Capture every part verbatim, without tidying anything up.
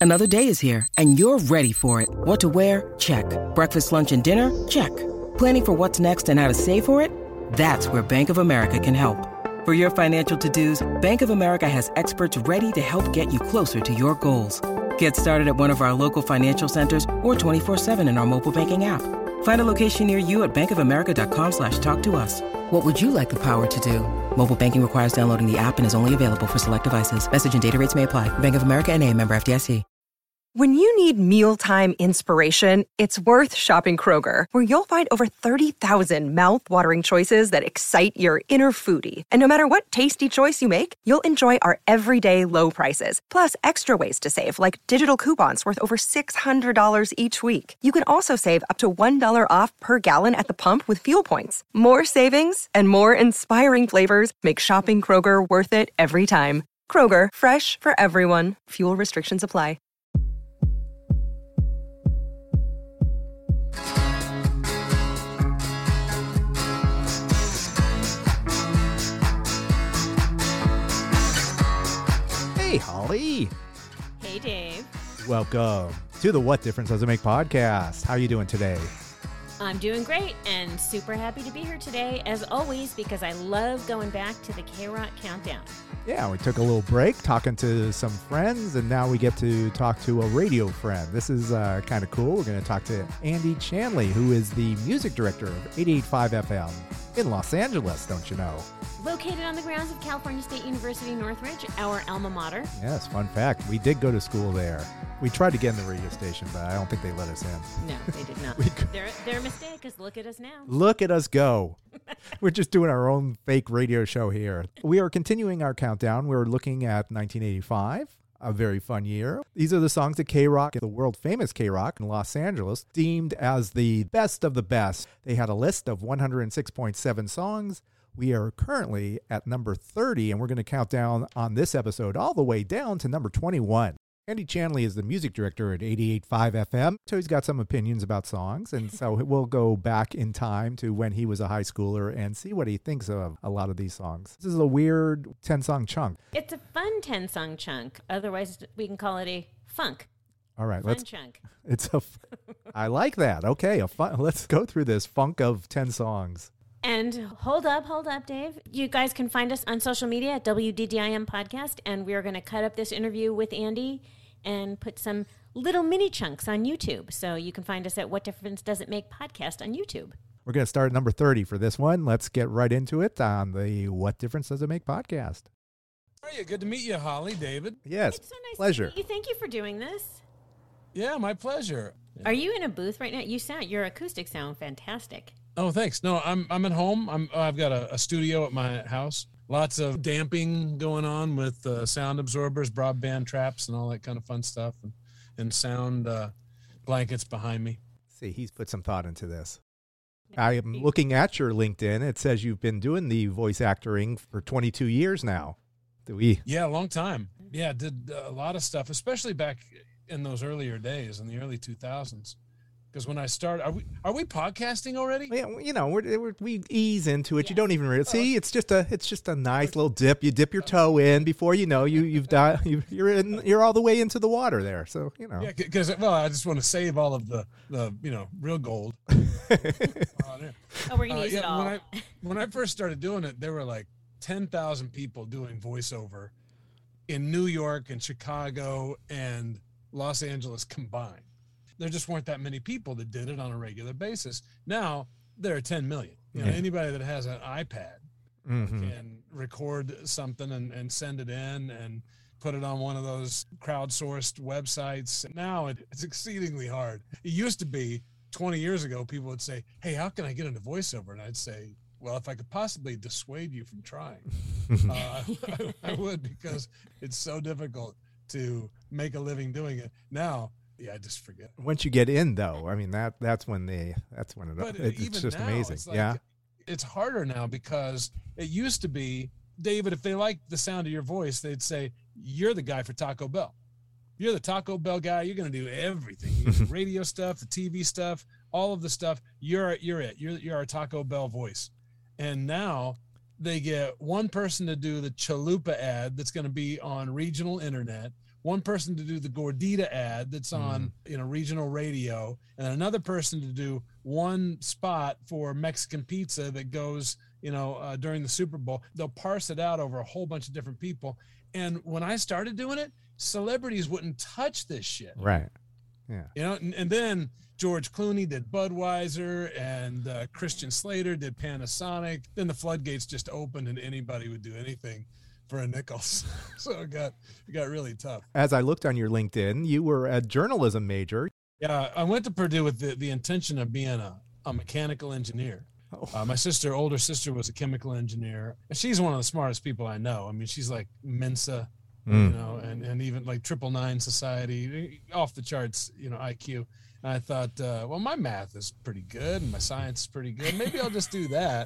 Another day is here, and you're ready for it. What to wear? Check. Breakfast, lunch, and dinner? Check. Planning for what's next and how to save for it? That's where Bank of America can help. For your financial to-dos, Bank of America has experts ready to help get you closer to your goals. Get started at one of our local financial centers or twenty-four seven in our mobile banking app. Find a location near you at bankofamerica.com slash talk to us. What would you like the power to do? Mobile banking requires downloading the app and is only available for select devices. Message and data rates may apply. Bank of America N A, member F D I C. When you need mealtime inspiration, it's worth shopping Kroger, where you'll find over thirty thousand mouth-watering choices that excite your inner foodie. And no matter what tasty choice you make, you'll enjoy our everyday low prices, plus extra ways to save, like digital coupons worth over six hundred dollars each week. You can also save up to one dollar off per gallon at the pump with fuel points. More savings and more inspiring flavors make shopping Kroger worth it every time. Kroger, fresh for everyone. Fuel restrictions apply. Hey, Holly. Hey, Dave. Welcome to the What Difference Does It Make podcast. How are you doing today? I'm doing great and super happy to be here today, as always, because I love going back to the K-Rock Countdown. Yeah, we took a little break talking to some friends, and now we get to talk to a radio friend. This is uh, kind of cool. We're going to talk to Andy Chanley, who is the music director of eighty-eight point five F M in Los Angeles, don't you know? Located on the grounds of California State University Northridge, our alma mater. Yes, fun fact. We did go to school there. We tried to get in the radio station, but I don't think they let us in. No, they did not. they're, they're a mistake, because look at us now. Look at us go. We're just doing our own fake radio show here. We are continuing our countdown. We're looking at nineteen eighty-five, a very fun year. These are the songs that K-Rock, the world-famous K-Rock in Los Angeles, deemed as the best of the best. They had a list of one hundred six point seven songs. We are currently at number thirty, and we're going to count down on this episode all the way down to number twenty-one. Andy Chanley is the music director at eighty-eight point five F M, so he's got some opinions about songs, and so we'll go back in time to when he was a high schooler and see what he thinks of a lot of these songs. This is a weird ten-song chunk. It's a fun ten-song chunk. Otherwise, we can call it a funk. All right, fun let's. chunk. It's a. I like that. Okay, a fun. Let's go through this funk of ten songs. And hold up, hold up, Dave. You guys can find us on social media at W D D I M Podcast, and we're going to cut up this interview with Andy and put some little mini chunks on YouTube. So you can find us at What Difference Does It Make Podcast on YouTube. We're going to start at number thirty for this one. Let's get right into it on the What Difference Does It Make podcast. How are you? Good to meet you, Holly, David. Yes, It's so nice pleasure. to meet you. Thank you for doing this. Yeah, my pleasure. Are you in a booth right now? You sound, your acoustics sound fantastic. Oh, thanks. No, I'm I'm at home. I'm I've got a, a studio at my house. Lots of damping going on with uh, sound absorbers, broadband traps, and all that kind of fun stuff, and, and sound uh, blankets behind me. See, he's put some thought into this. I am looking at your LinkedIn. It says you've been doing the voice acting for twenty-two years now. Do we? Yeah, a long time. Yeah, did a lot of stuff, especially back in those earlier days, in the early two thousands. Because when I started, are we are we podcasting already? Yeah, you know, we're, we're, we ease into it. Yes. You don't even realize. See, it's just a it's just a nice little dip. You dip your toe in before you know you you've di- you, you're in you're all the way into the water there. So you know. Yeah, because well, I just want to save all of the the you know real gold. uh, there. Oh, we're going to Uh, use yeah, it all. when I when I first started doing it, there were like ten thousand people doing voiceover in New York and Chicago and Los Angeles combined. There just weren't that many people that did it on a regular basis. Now there are ten million. You know, Yeah. anybody that has an iPad Mm-hmm. can record something and, and send it in and put it on one of those crowdsourced websites. Now it, it's exceedingly hard. It used to be twenty years ago, people would say, hey, how can I get into voiceover? And I'd say, well, if I could possibly dissuade you from trying, uh, I, I would, because it's so difficult to make a living doing it. Now, yeah, I just forget. Once you get in, though, I mean that that's when they that's when it, But it, even it's just now, amazing. it's like- yeah. It's harder now because it used to be, David, if they liked the sound of your voice, they'd say, you're the guy for Taco Bell. You're the Taco Bell guy. You're going to do everything. You do the radio stuff, the T V stuff, all of the stuff. You're you're it. You're you're our Taco Bell voice. And now they get one person to do the Chalupa ad that's going to be on regional internet one person to do the Gordita ad that's on, Mm. you know, regional radio, and then another person to do one spot for Mexican pizza that goes, you know, uh, during the Super Bowl. They'll parse it out over a whole bunch of different people. And when I started doing it, celebrities wouldn't touch this shit. Right. Yeah. You know, and, and then George Clooney did Budweiser, and uh, Christian Slater did Panasonic. Then the floodgates just opened, and anybody would do anything for a nickel. So it got it got really tough. As I looked on your LinkedIn, you were a journalism major. Yeah, I went to Purdue with the, the intention of being a, a mechanical engineer. Oh. Uh, my sister, older sister, was a chemical engineer. And she's one of the smartest people I know. I mean, she's like Mensa, Mm. you know, and, and even like Triple Nine Society, off the charts, you know, I Q. And I thought, uh, well, my math is pretty good and my science is pretty good. Maybe I'll just do that.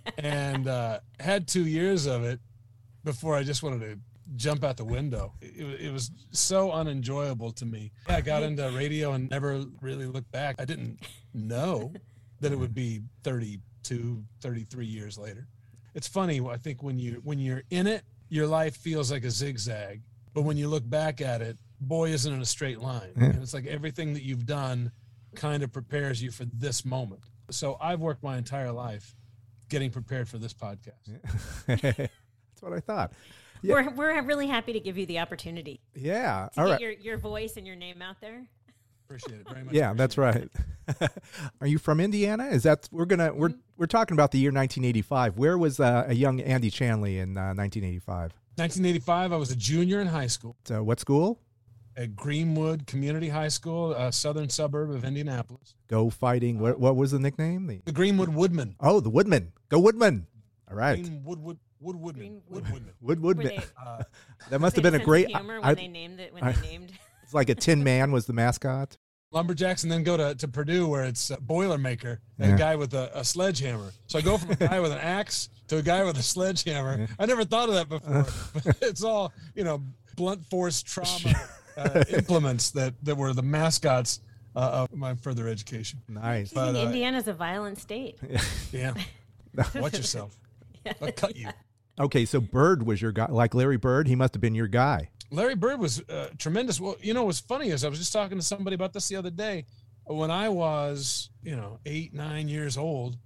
And uh, had two years of it before I just wanted to jump out the window. It, it was so unenjoyable to me. I got into radio and never really looked back. I didn't know that it would be thirty-two, thirty-three years later. It's funny. I think when you, when you're in it, your life feels like a zigzag, but when you look back at it, boy, isn't it a straight line. Yeah. And it's like everything that you've done kind of prepares you for this moment. So I've worked my entire life getting prepared for this podcast. That's what I thought. Yeah. We're we're really happy to give you the opportunity Yeah. to All get right. your, your voice and your name out there. Appreciate it very much. Yeah, that's right. Are you from Indiana? Is that we're gonna we're we're talking about the year nineteen eighty-five. Where was uh, a young Andy Chanley in uh, nineteen eighty-five? nineteen eighty-five, I was a junior in high school So what school? at Greenwood Community High School, a southern suburb of Indianapolis. Go Fighting. What what was the nickname? The, The Greenwood Woodmen. oh, the Woodman. Go Woodman. All right. Greenwood Wood, Wood Woodmen. Greenwood. Wood Woodmen. Wood Were Woodman. they, Uh, That must they have been had a sense great. of humor when I- they named it when I- they named. It's like a Tin Man was the mascot. Lumberjacks, and then go to, to Purdue where it's a Boilermaker and Yeah. a guy with a, a sledgehammer. So I go from a guy with an axe to a guy with a sledgehammer. I never thought of that before. But it's all, you know, blunt force trauma uh, implements that, that were the mascots uh, of my further education. Nice. But, uh, Indiana's a violent state. Yeah. Watch yourself. I'll cut you. Okay, so Bird was your guy, like Larry Bird. He must have been your guy. Larry Bird was uh, tremendous. Well, you know, what's funny is I was just talking to somebody about this the other day. When I was, you know, eight, nine years old,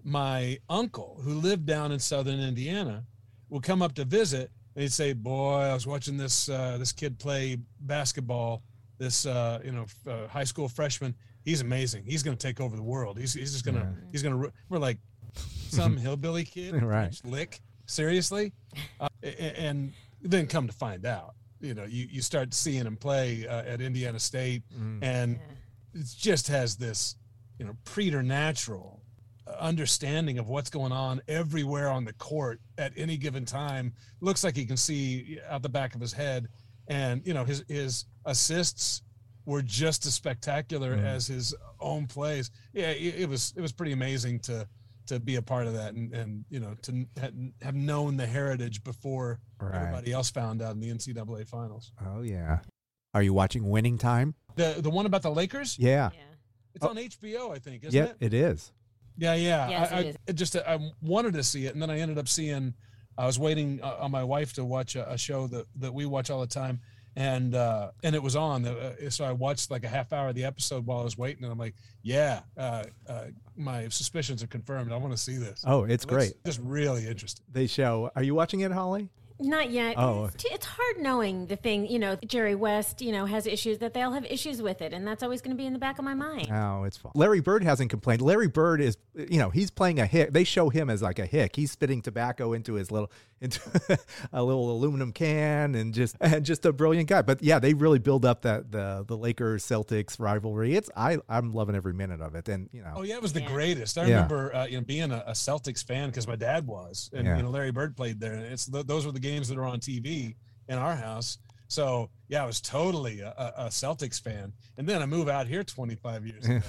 my uncle, who lived down in southern Indiana, would come up to visit, and he'd say, "Boy, I was watching this uh, this kid play basketball. This, uh, you know, f- uh, high school freshman. He's amazing. He's going to take over the world. He's he's just gonna Yeah. he's gonna." We're like some hillbilly kid, Right. French lick. Seriously, uh, a- and then come to find out, you know, you, you start seeing him play uh, at Indiana State, Mm. and it just has this, you know, preternatural understanding of what's going on everywhere on the court at any given time. Looks like he can see out the back of his head, and you know, his his assists were just as spectacular Mm. as his own plays. Yeah, it, it was it was pretty amazing to to be a part of that, and, and you know, to ha- have known the heritage before Right. everybody else found out in the N C double A finals. Oh yeah. Are you watching Winning Time? The the one about the Lakers, Yeah. Yeah. it's Oh. on H B O, I think, isn't Yeah, it? it is. Yeah, yeah. Yes, I, it I is. it just I wanted to see it, and then I ended up seeing. I was waiting uh, on my wife to watch a, a show that, that we watch all the time, and uh, and it was on. Uh, so I watched like a half hour of the episode while I was waiting, and I'm like, yeah, uh, uh, my suspicions are confirmed. I want to see this. Oh, it's It looks great. Just really interesting. They show. Are you watching it, Holly? Not yet. Oh. It's, it's hard knowing the thing, you know, Jerry West, you know, has issues that they'll have issues with it. And that's always going to be in the back of my mind. Oh, it's fun. Larry Bird hasn't complained. Larry Bird is, you know, he's playing a hick. They show him as like a hick. He's spitting tobacco into his little, into a little aluminum can, and just, and just a brilliant guy. But yeah, they really build up that the the Lakers Celtics rivalry. It's I I'm loving every minute of it. And you know, Oh yeah, it was the Yeah. greatest. I Yeah. remember uh, you know, being a, a Celtics fan because my dad was, and Yeah. you know, Larry Bird played there. And it's th- those were the games that are on T V in our house. So yeah, I was totally a, a a Celtics fan. And then I moved out here twenty-five years ago,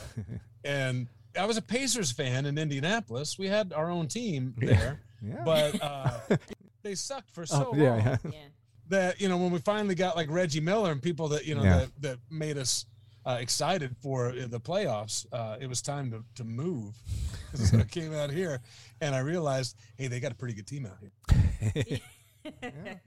and I was a Pacers fan in Indianapolis. We had our own team there, yeah. but uh, they sucked for so Oh, yeah, long yeah. Yeah. that, you know, when we finally got like Reggie Miller and people that, you know, Yeah. that, that made us uh, excited for the playoffs, uh, it was time to, to move. So I came out here and I realized, hey, they got a pretty good team out here.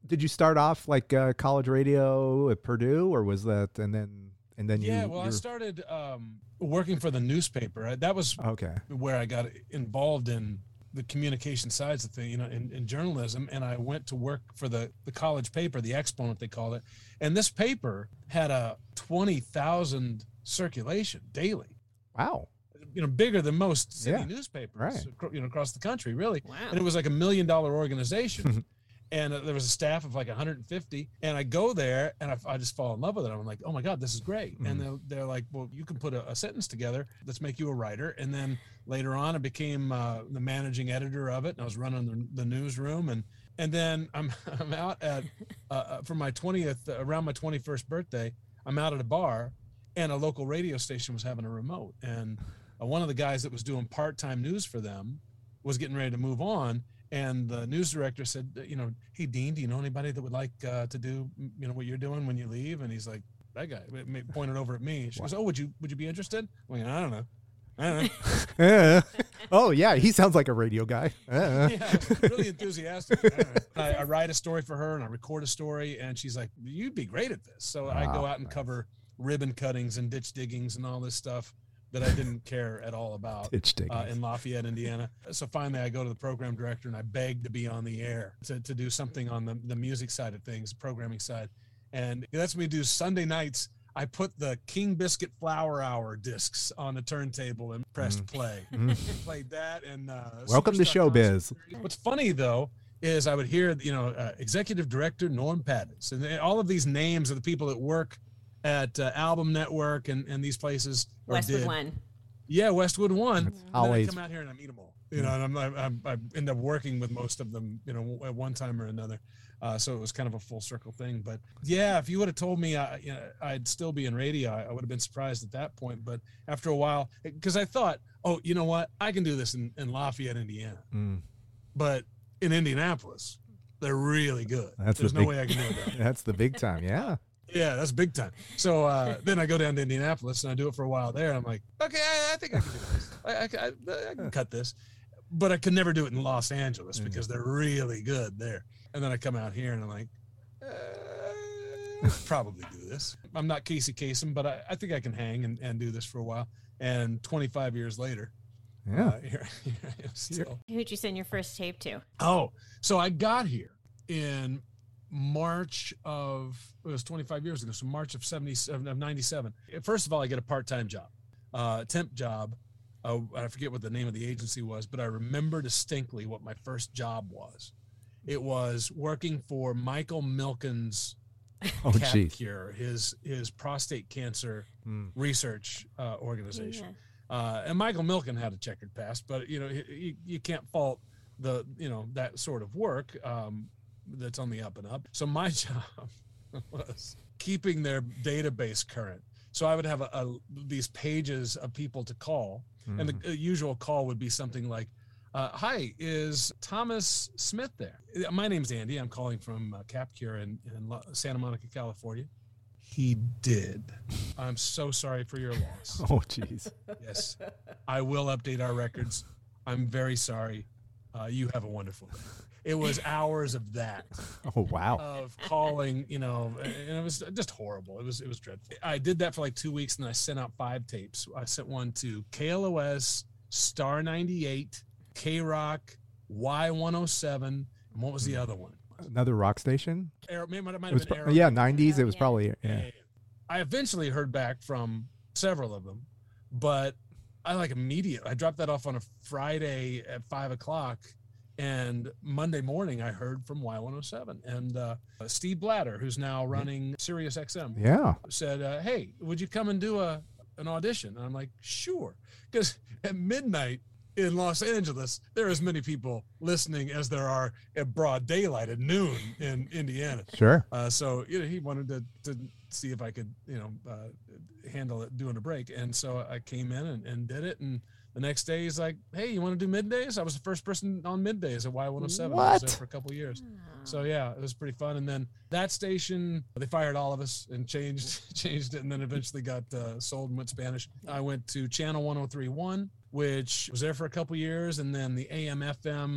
Did you start off like uh, college radio at Purdue, or was that, and then, and then you? Yeah, well, I started um, working for the newspaper. That was okay. where I got involved in the communication sides of things, you know, in, in journalism. And I went to work for the, the college paper, the Exponent, they called it. And this paper had a twenty thousand circulation daily. Wow. You know, bigger than most city Yeah. newspapers, Right. you know, across the country, really. Wow. And it was like a million dollar organization. And uh, there was a staff of like one hundred fifty. And I go there and I, I just fall in love with it. I'm like, oh my God, this is great. Mm-hmm. And they're, they're like, well, you can put a, a sentence together. Let's make you a writer. And then later on, I became uh, the managing editor of it. And I was running the, the newsroom. And and then I'm I'm out at, uh, for my twentieth, around my twenty-first birthday, I'm out at a bar and a local radio station was having a remote. And uh, one of the guys that was doing part-time news for them was getting ready to move on. And the news director said, you know, hey, Dean, do you know anybody that would like uh, to do, you know, what you're doing when you leave? And he's like, that guy pointed over at me. She wow. goes, oh, would you would you be interested? I'm like, I don't know. I don't know. uh, oh, yeah. He sounds like a radio guy. Uh. Yeah, really enthusiastic. I, I, I write a story for her and I record a story. And she's like, you'd be great at this. So wow, I go out and nice. cover ribbon cuttings and ditch diggings and all this stuff that I didn't care at all about uh, in Lafayette, Indiana. So finally I go to the program director and I beg to be on the air to, to do something on the, the music side of things, programming side. And he lets me do Sunday nights. I put the King Biscuit Flower Hour discs on the turntable and pressed mm. play. Mm. Played that. and uh, Welcome to Showbiz. What's funny, though, is I would hear, you know, uh, Executive Director Norm Pattis. And all of these names of the people that work at uh, Album Network and, and these places. Westwood did. One. Yeah, Westwood One. And always. then I come out here and I meet them all. You know, and I'm, I'm, I end up working with most of them, you know, at one time or another. Uh, so it was kind of a full circle thing. But yeah, if you would have told me I, you know, I'd still be in radio, I, I would have been surprised at that point. But after a while, because I thought, oh, you know what? I can do this in, in Lafayette, Indiana. Mm. But in Indianapolis, they're really good. That's There's the no big, way I can do it. That's the big time, yeah. Yeah, that's big time. So uh, then I go down to Indianapolis and I do it for a while there. I'm like, okay, I, I think I can do this. I, I, I, I can cut this. But I could never do it in Los Angeles because they're really good there. And then I come out here and I'm like, uh, probably do this. I'm not Casey Kasem, but I, I think I can hang and, and do this for a while. And twenty-five years later, yeah, uh, here, here I am still. Who'd you send your first tape to? Oh, so I got here in March of, it was twenty-five years ago, so March of seventy-seven, of ninety-seven. First of all, I get a part-time job, uh, temp job. Uh, I forget what the name of the agency was, but I remember distinctly what my first job was. It was working for Michael Milken's oh, Cap geez. Cure, his his prostate cancer mm. research uh, organization. Yeah. Uh, and Michael Milken had a checkered past, but you know you, you can't fault the you know that sort of work. Um, that's on the up and up. So my job was keeping their database current. So I would have a, a, these pages of people to call, mm. and the, the usual call would be something like, uh, hi, is Thomas Smith there? My name's Andy. I'm calling from uh, Cap Cure in, in Santa Monica, California. He did. I'm so sorry for your loss. Oh, jeez. Yes. I will update our records. I'm very sorry. Uh, you have a wonderful day. It was hours of that. Oh, wow. Of calling, you know, and it was just horrible. It was, it was dreadful. I did that for like two weeks and I sent out five tapes. I sent one to K L O S, Star ninety-eight, K-Rock, Y one oh seven, and what was the other one? Another rock station? Aero, maybe it might have it was been pro- Aero. Yeah, nineties. It was yeah. probably, yeah. Yeah, yeah. I eventually heard back from several of them, but I like immediately, I dropped that off on a Friday at five o'clock. And Monday morning, I heard from Y one oh seven. And uh, Steve Blatter, who's now running Sirius X M, yeah, said, uh, hey, would you come and do a an audition? And I'm like, sure. Because at midnight in Los Angeles, there are as many people listening as there are at broad daylight at noon in Indiana. Sure. Uh, so you know, he wanted to, to see if I could, you know, uh, handle it doing a break. And so I came in and, and did it. And the next day he's like, hey, you want to do middays? I was the first person on middays at Y one oh seven. What? I was there for a couple of years. So yeah, it was pretty fun. And then that station, they fired all of us and changed changed it, and then eventually got uh, sold and went Spanish. I went to Channel one oh three point one, which was there for a couple of years, and then the A M F M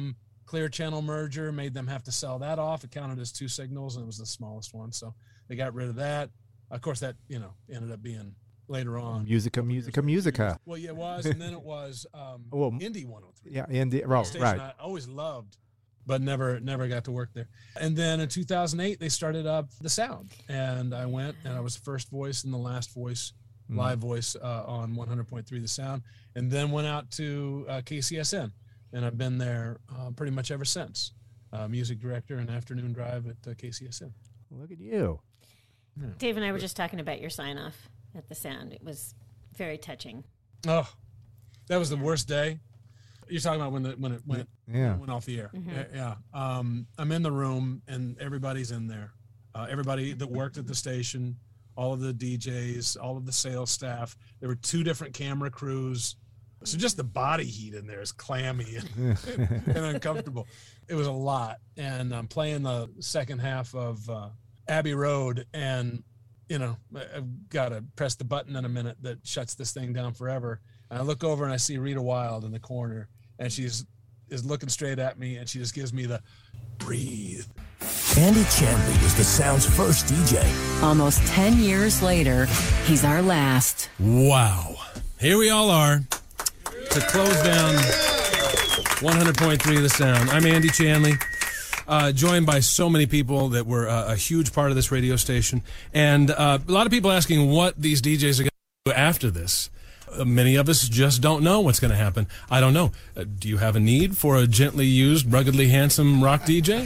Clear Channel merger made them have to sell that off. It counted as two signals, and it was the smallest one. So they got rid of that. Of course, that, you know, ended up being later on. Musica, Musica, Musica. Well, yeah, it was. And then it was um, well, Indie one oh three. Yeah, Indie. Oh, right. I always loved, but never never got to work there. And then in two thousand eight, they started up The Sound. And I went, and I was the first voice and the last voice, mm. live voice uh, on one hundred point three The Sound. And then went out to uh, K C S N. And I've been there uh, pretty much ever since. Uh, music director and afternoon drive at uh, K C S N. Look at you. Yeah. Dave and I were just talking about your sign-off at The Sound. It was very touching. Oh, that was the worst day. You're talking about when the when it went yeah. when it went off the air. Mm-hmm. Yeah. Um, I'm in the room and everybody's in there. Uh, everybody that worked at the station, all of the D Js, all of the sales staff. There were two different camera crews. So just the body heat in there is clammy and, and uncomfortable. It was a lot. And I'm playing the second half of uh, Abbey Road, and, you know, I've got to press the button in a minute that shuts this thing down forever. And I look over and I see Rita Wilde in the corner, and she's is looking straight at me, and she just gives me the breathe. Andy Chanley was The Sound's first D J. Almost ten years later, he's our last. Wow. Here we all are to close down one hundred point three The Sound. I'm Andy Chanley, uh, joined by so many people that were uh, a huge part of this radio station. And uh, a lot of people asking what these D Js are going to do after this. Uh, many of us just don't know what's going to happen. I don't know. Uh, do you have a need for a gently used, ruggedly handsome rock D J?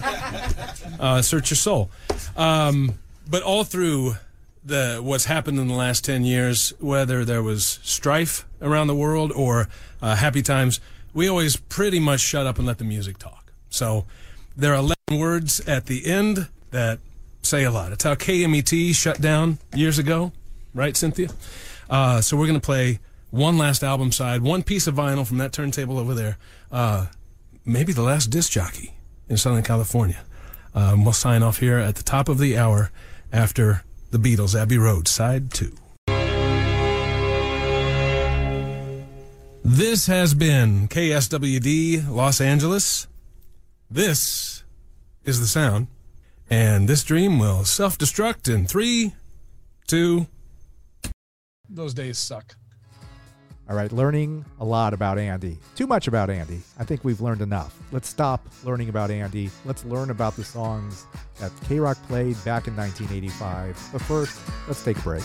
uh, search your soul. Um, but all through the what's happened in the last ten years, whether there was strife around the world or uh, happy times, we always pretty much shut up and let the music talk. So there are eleven words at the end that say a lot. It's how K M E T shut down years ago, right, Cynthia? Uh, so we're going to play one last album side, one piece of vinyl from that turntable over there, uh, maybe the last disc jockey in Southern California. Um, we'll sign off here at the top of the hour after The Beatles, Abbey Road, side two. This has been K S W D Los Angeles. This is The Sound. And this dream will self-destruct in three, two. Those days suck. All right, learning a lot about Andy. Too much about Andy. I think we've learned enough. Let's stop learning about Andy. Let's learn about the songs that K-Rock played back in nineteen eighty-five. But first, let's take a break.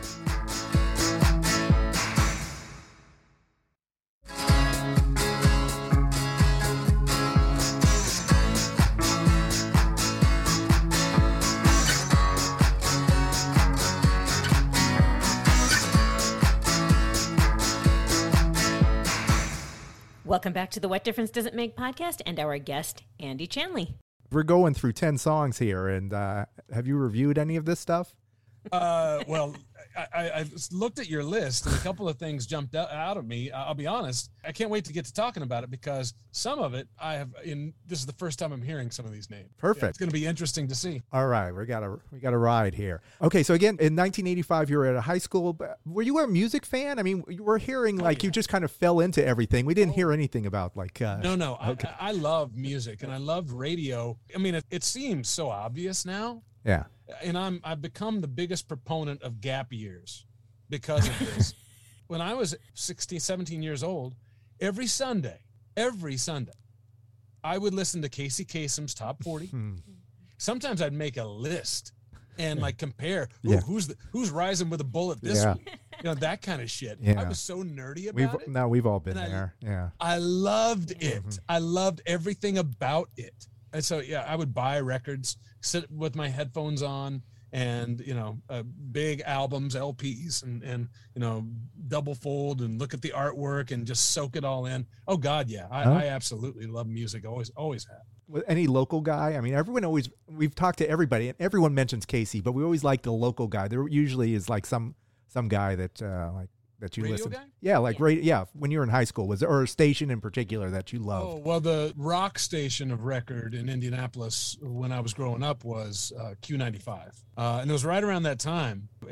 Welcome back to the What Difference Does It Make podcast and our guest, Andy Chanley. We're going through ten songs here, and uh, have you reviewed any of this stuff? Uh, well, I, I, I looked at your list, and a couple of things jumped out, out of me. I'll be honest. I can't wait to get to talking about it because some of it I have. In this is the first time I'm hearing some of these names. Perfect. Yeah, it's going to be interesting to see. All right, we got a we got a ride here. Okay, so again, in nineteen eighty-five, you were at a high school. Were you a music fan? I mean, we're hearing like oh, yeah. you just kind of fell into everything. We didn't oh. hear anything about like. Uh, no, no. Okay. I, I love music and I loved radio. I mean, it, it seems so obvious now. Yeah. And I'm I've become the biggest proponent of gap years because of this. When I was sixteen, seventeen years old, every Sunday, every Sunday, I would listen to Casey Kasem's Top forty. Sometimes I'd make a list and like compare ooh, yeah. who's the, who's rising with a bullet this yeah. week. You know, that kind of shit. Yeah. I was so nerdy about we've, it. No, we've all been and there. I, yeah. I loved it. Mm-hmm. I loved everything about it. And so, yeah, I would buy records, sit with my headphones on, and, you know, uh, big albums, L Ps, and, and, you know, double fold and look at the artwork and just soak it all in. Oh, God, yeah. I, huh? I absolutely love music. Always, always have. With any local guy, I mean, everyone always, we've talked to everybody, and everyone mentions Casey, but we always like the local guy. There usually is like some some guy that, uh, like, that you radio listen guy? Yeah, like yeah. radio yeah, when you were in high school, was there or a station in particular that you loved? Oh, well, the rock station of record in Indianapolis when I was growing up was uh, Q ninety-five. Uh, and it was right around that time,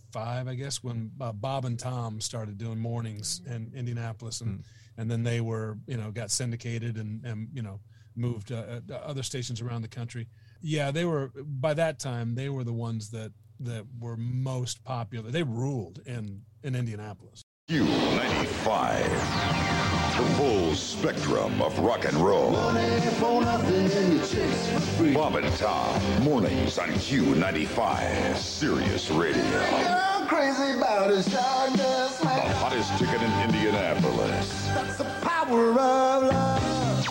eighty-five, I guess, when uh, Bob and Tom started doing mornings in Indianapolis, and mm. and then they were, you know, got syndicated and and you know moved uh, to other stations around the country. Yeah, they were by that time they were the ones that that were most popular. They ruled in in Indianapolis. Q ninety-five, the full spectrum of rock and roll. Bob and Tom, mornings on Q ninety-five, Sirius Radio. I'm crazy about it, darkness, man. The hottest ticket in Indianapolis. That's the power of love.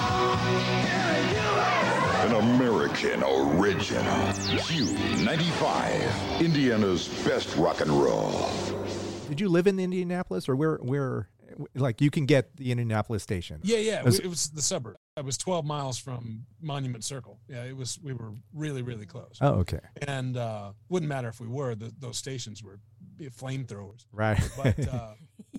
An American original. Q ninety-five, Indiana's best rock and roll. Did you live in Indianapolis, or where, where, like, you can get the Indianapolis station? Yeah, yeah. It, it was the suburb. I was twelve miles from Monument Circle. Yeah, it was. We were really, really close. Oh, okay. And uh, wouldn't matter if we were. The, those stations were flamethrowers. Right. But uh,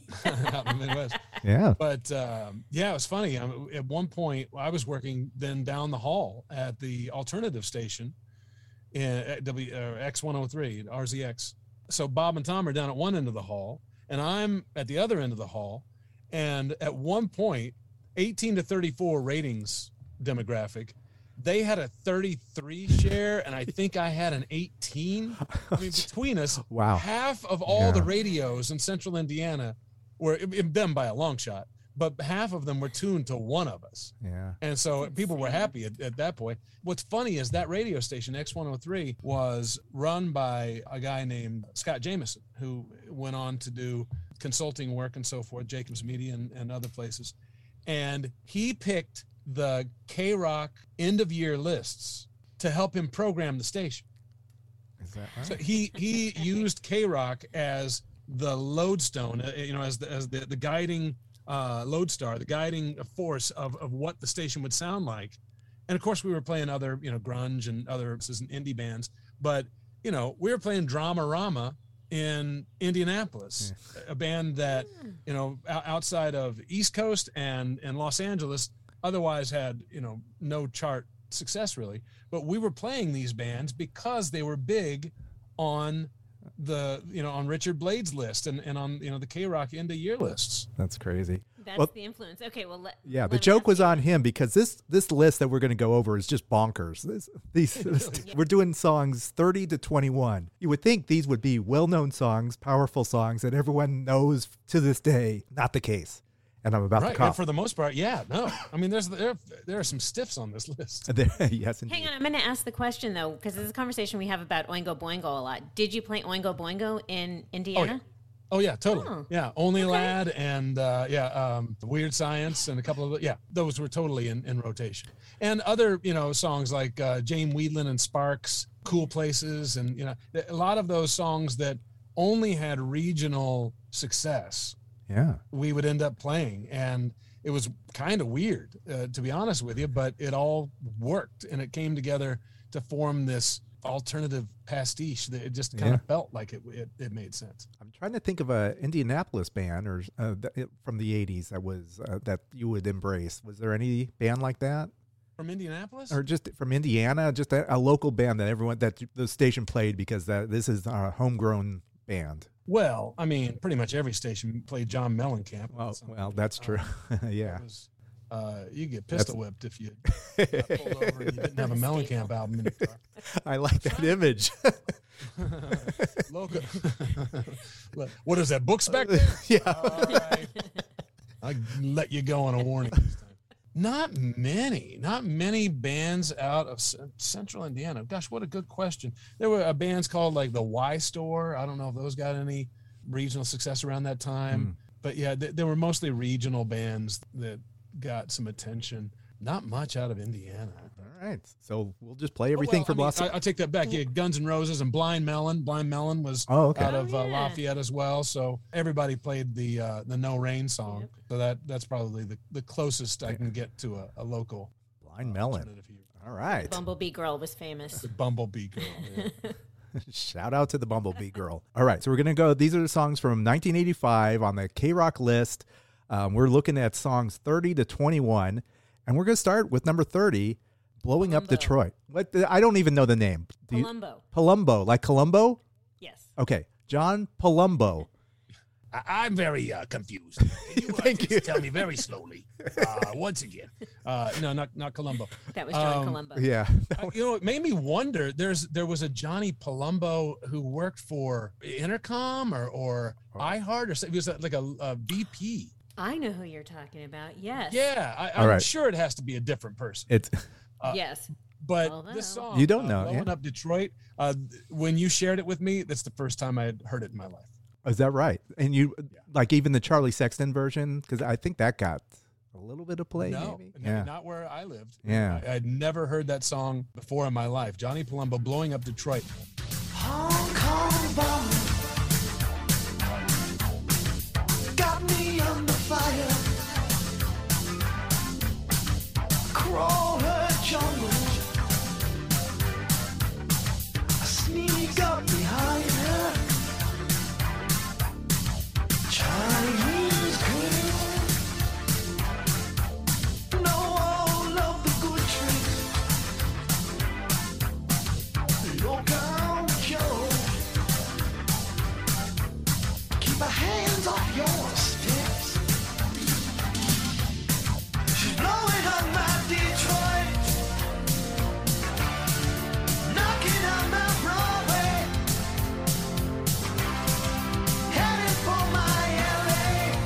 out in the Midwest. Yeah. But um, yeah, it was funny. I mean, at one point, I was working then down the hall at the alternative station in at W uh, X one oh three, R Z X. So Bob and Tom are down at one end of the hall, and I'm at the other end of the hall. And at one point, eighteen to thirty-four ratings demographic, they had a thirty-three share, and I think I had an eighteen. I mean, between us, wow. half of all yeah. the radios in central Indiana were them by a long shot, but half of them were tuned to one of us. Yeah. And so people were happy at, at that point. What's funny is that radio station, X one oh three, was run by a guy named Scott Jameson, who went on to do consulting work and so forth, Jacobs Media and, and other places. And he picked the K-Rock end-of-year lists to help him program the station. Is that right? So he, he used K-Rock as the lodestone, uh, you know, as the, as the, the guiding uh, lodestar, the guiding force of, of what the station would sound like. And of course we were playing other, you know, grunge and other indie bands, but you know, we were playing Dramarama in Indianapolis, yeah. a band that, you know, outside of East Coast and, and Los Angeles otherwise had, you know, no chart success really, but we were playing these bands because they were big on the, you know, on Richard Blade's list and, and on, you know, the K-Rock end of year lists. That's crazy. That's well, the influence. Okay, well, let, yeah, let the joke was you. on him because this this list that we're going to go over is just bonkers. This, these this, we're doing songs thirty to twenty-one. You would think these would be well-known songs, powerful songs that everyone knows to this day. Not the case. And I'm about right, to cough. And for the most part, yeah, no. I mean, there's there there are some stiffs on this list. There, yes, indeed. Hang on, I'm going to ask the question though, because this is a conversation we have about Oingo Boingo a lot. Did you play Oingo Boingo in Indiana? Oh, yeah. Oh yeah, totally. Oh. Yeah, Only Okay. Lad and uh, yeah, um, Weird Science and a couple of yeah, those were totally in, in rotation. And other you know songs like uh, Jane Weedland and Sparks, Cool Places, and you know a lot of those songs that only had regional success. Yeah, we would end up playing, and it was kind of weird uh, to be honest with you, but it all worked and it came together to form this alternative pastiche that it just kind Yeah. of felt like it, it it made sense. I'm trying to think of a Indianapolis band or uh, th- from the eighties that was uh, that you would embrace. Was there any band like that, From Indianapolis? or just from Indiana? Just a, a local band that everyone that the station played because that this is our homegrown band. Well, I mean, pretty much every station played John Mellencamp. Well, So, well, that's true. uh, Yeah, it was, uh, you get pistol whipped if you got pulled over and you didn't have a Mellencamp album in your car. I like that image. Local. What is that, books back there? Yeah. All right. I let you go on a warning this time. Not many, not many bands out of C- central Indiana. Gosh, what a good question. There were uh, bands called like the Y Store. I don't know if those got any regional success around that time. Mm. But yeah, th- there were mostly regional bands that got some attention. Not much out of Indiana. All right, so we'll just play everything Oh, well, from I mean, Los. I, I take that back. Yeah, Guns N' Roses and Blind Melon. Blind Melon was Oh, okay. out of Oh, uh, yeah. Lafayette as well. So everybody played the uh, the No Rain song. Yep. So that that's probably the, the closest I can get to a, a local Blind uh, Melon. alternative here. All right. Bumblebee Girl was famous. The Bumblebee Girl. Yeah. Shout out to the Bumblebee Girl. All right, so we're going to go. These are the songs from nineteen eighty-five on the K-Rock list. Um, we're looking at songs thirty to twenty-one, and we're going to start with number thirty, Blowing Up Palumbo. Detroit. What? the- I don't even know the name. Do you- Palumbo. Palumbo, like Columbo? Yes. Okay. John Palumbo. I- I'm very uh, confused. Can you, uh, Thank just you. Tell me very slowly. Uh, once again. Uh, no, not not Columbo. That was Joey Um, Colombo. Yeah. Uh, you know, it made me wonder. There's there was a Johnny Palumbo who worked for Intercom or or iHeart or something. He was like a, a V P. I know who you're talking about. Yes. Yeah, I, All I'm right. sure it has to be a different person. It's Uh, yes. But Although- this song, You don't uh, know, Blowing yeah. Up Detroit, uh, when you shared it with me, that's the first time I had heard it in my life. is that right? And you like even the Charlie Sexton version because I think that got a little bit of play. No, maybe? no, Yeah. not where I lived. Yeah. I, I'd never heard that song before in my life. Johnny Palumbo, Blowing Up Detroit. Hong Kong bomb got me under fire. Crawl her jungle. I sneak up behind her. Chinese queen. Know all of the good tricks. Look out, Joe. Keep her hands off your sticks. She's blowing up my Detroit. Knocking out my Broadway. Heading for my L A.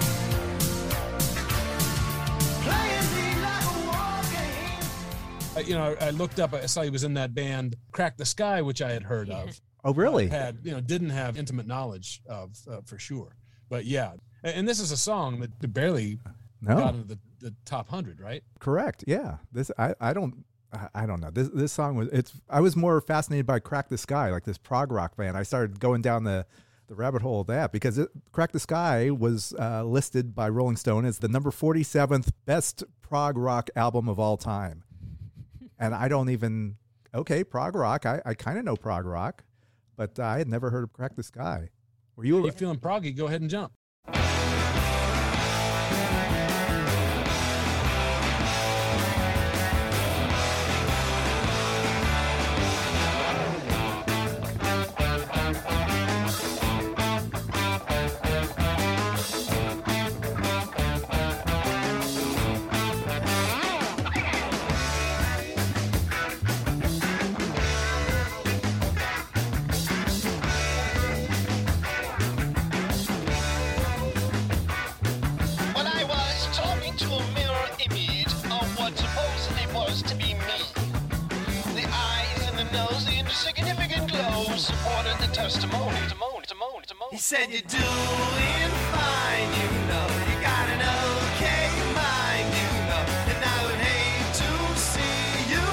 Playing me like a war game. Uh, you know, I, I looked up, I saw he was in that band, Crack the Sky, which I had heard of. Oh, really? Had, you know, didn't have intimate knowledge of uh, for sure. But yeah, and, and this is a song that barely No. got into the, the top hundred, right? Correct. Yeah. This I, I don't I- I don't know. This this song was it's I was more fascinated by Crack the Sky, like this prog rock band. I started going down the the rabbit hole of that because it, Crack the Sky was uh, listed by Rolling Stone as the number forty-seventh best prog rock album of all time. And I don't even okay, prog rock. I, I kind of know prog rock, but uh, I had never heard of Crack the Sky. Were you You feeling proggy? Go ahead and jump. When I was talking to a mirror image of what supposedly was to be me, the eyes and the nose, the insignificant glow supported the testimony. testimony, testimony, testimony. He said you're doing fine, you know. You got an okay mind, you know. And I would hate to see you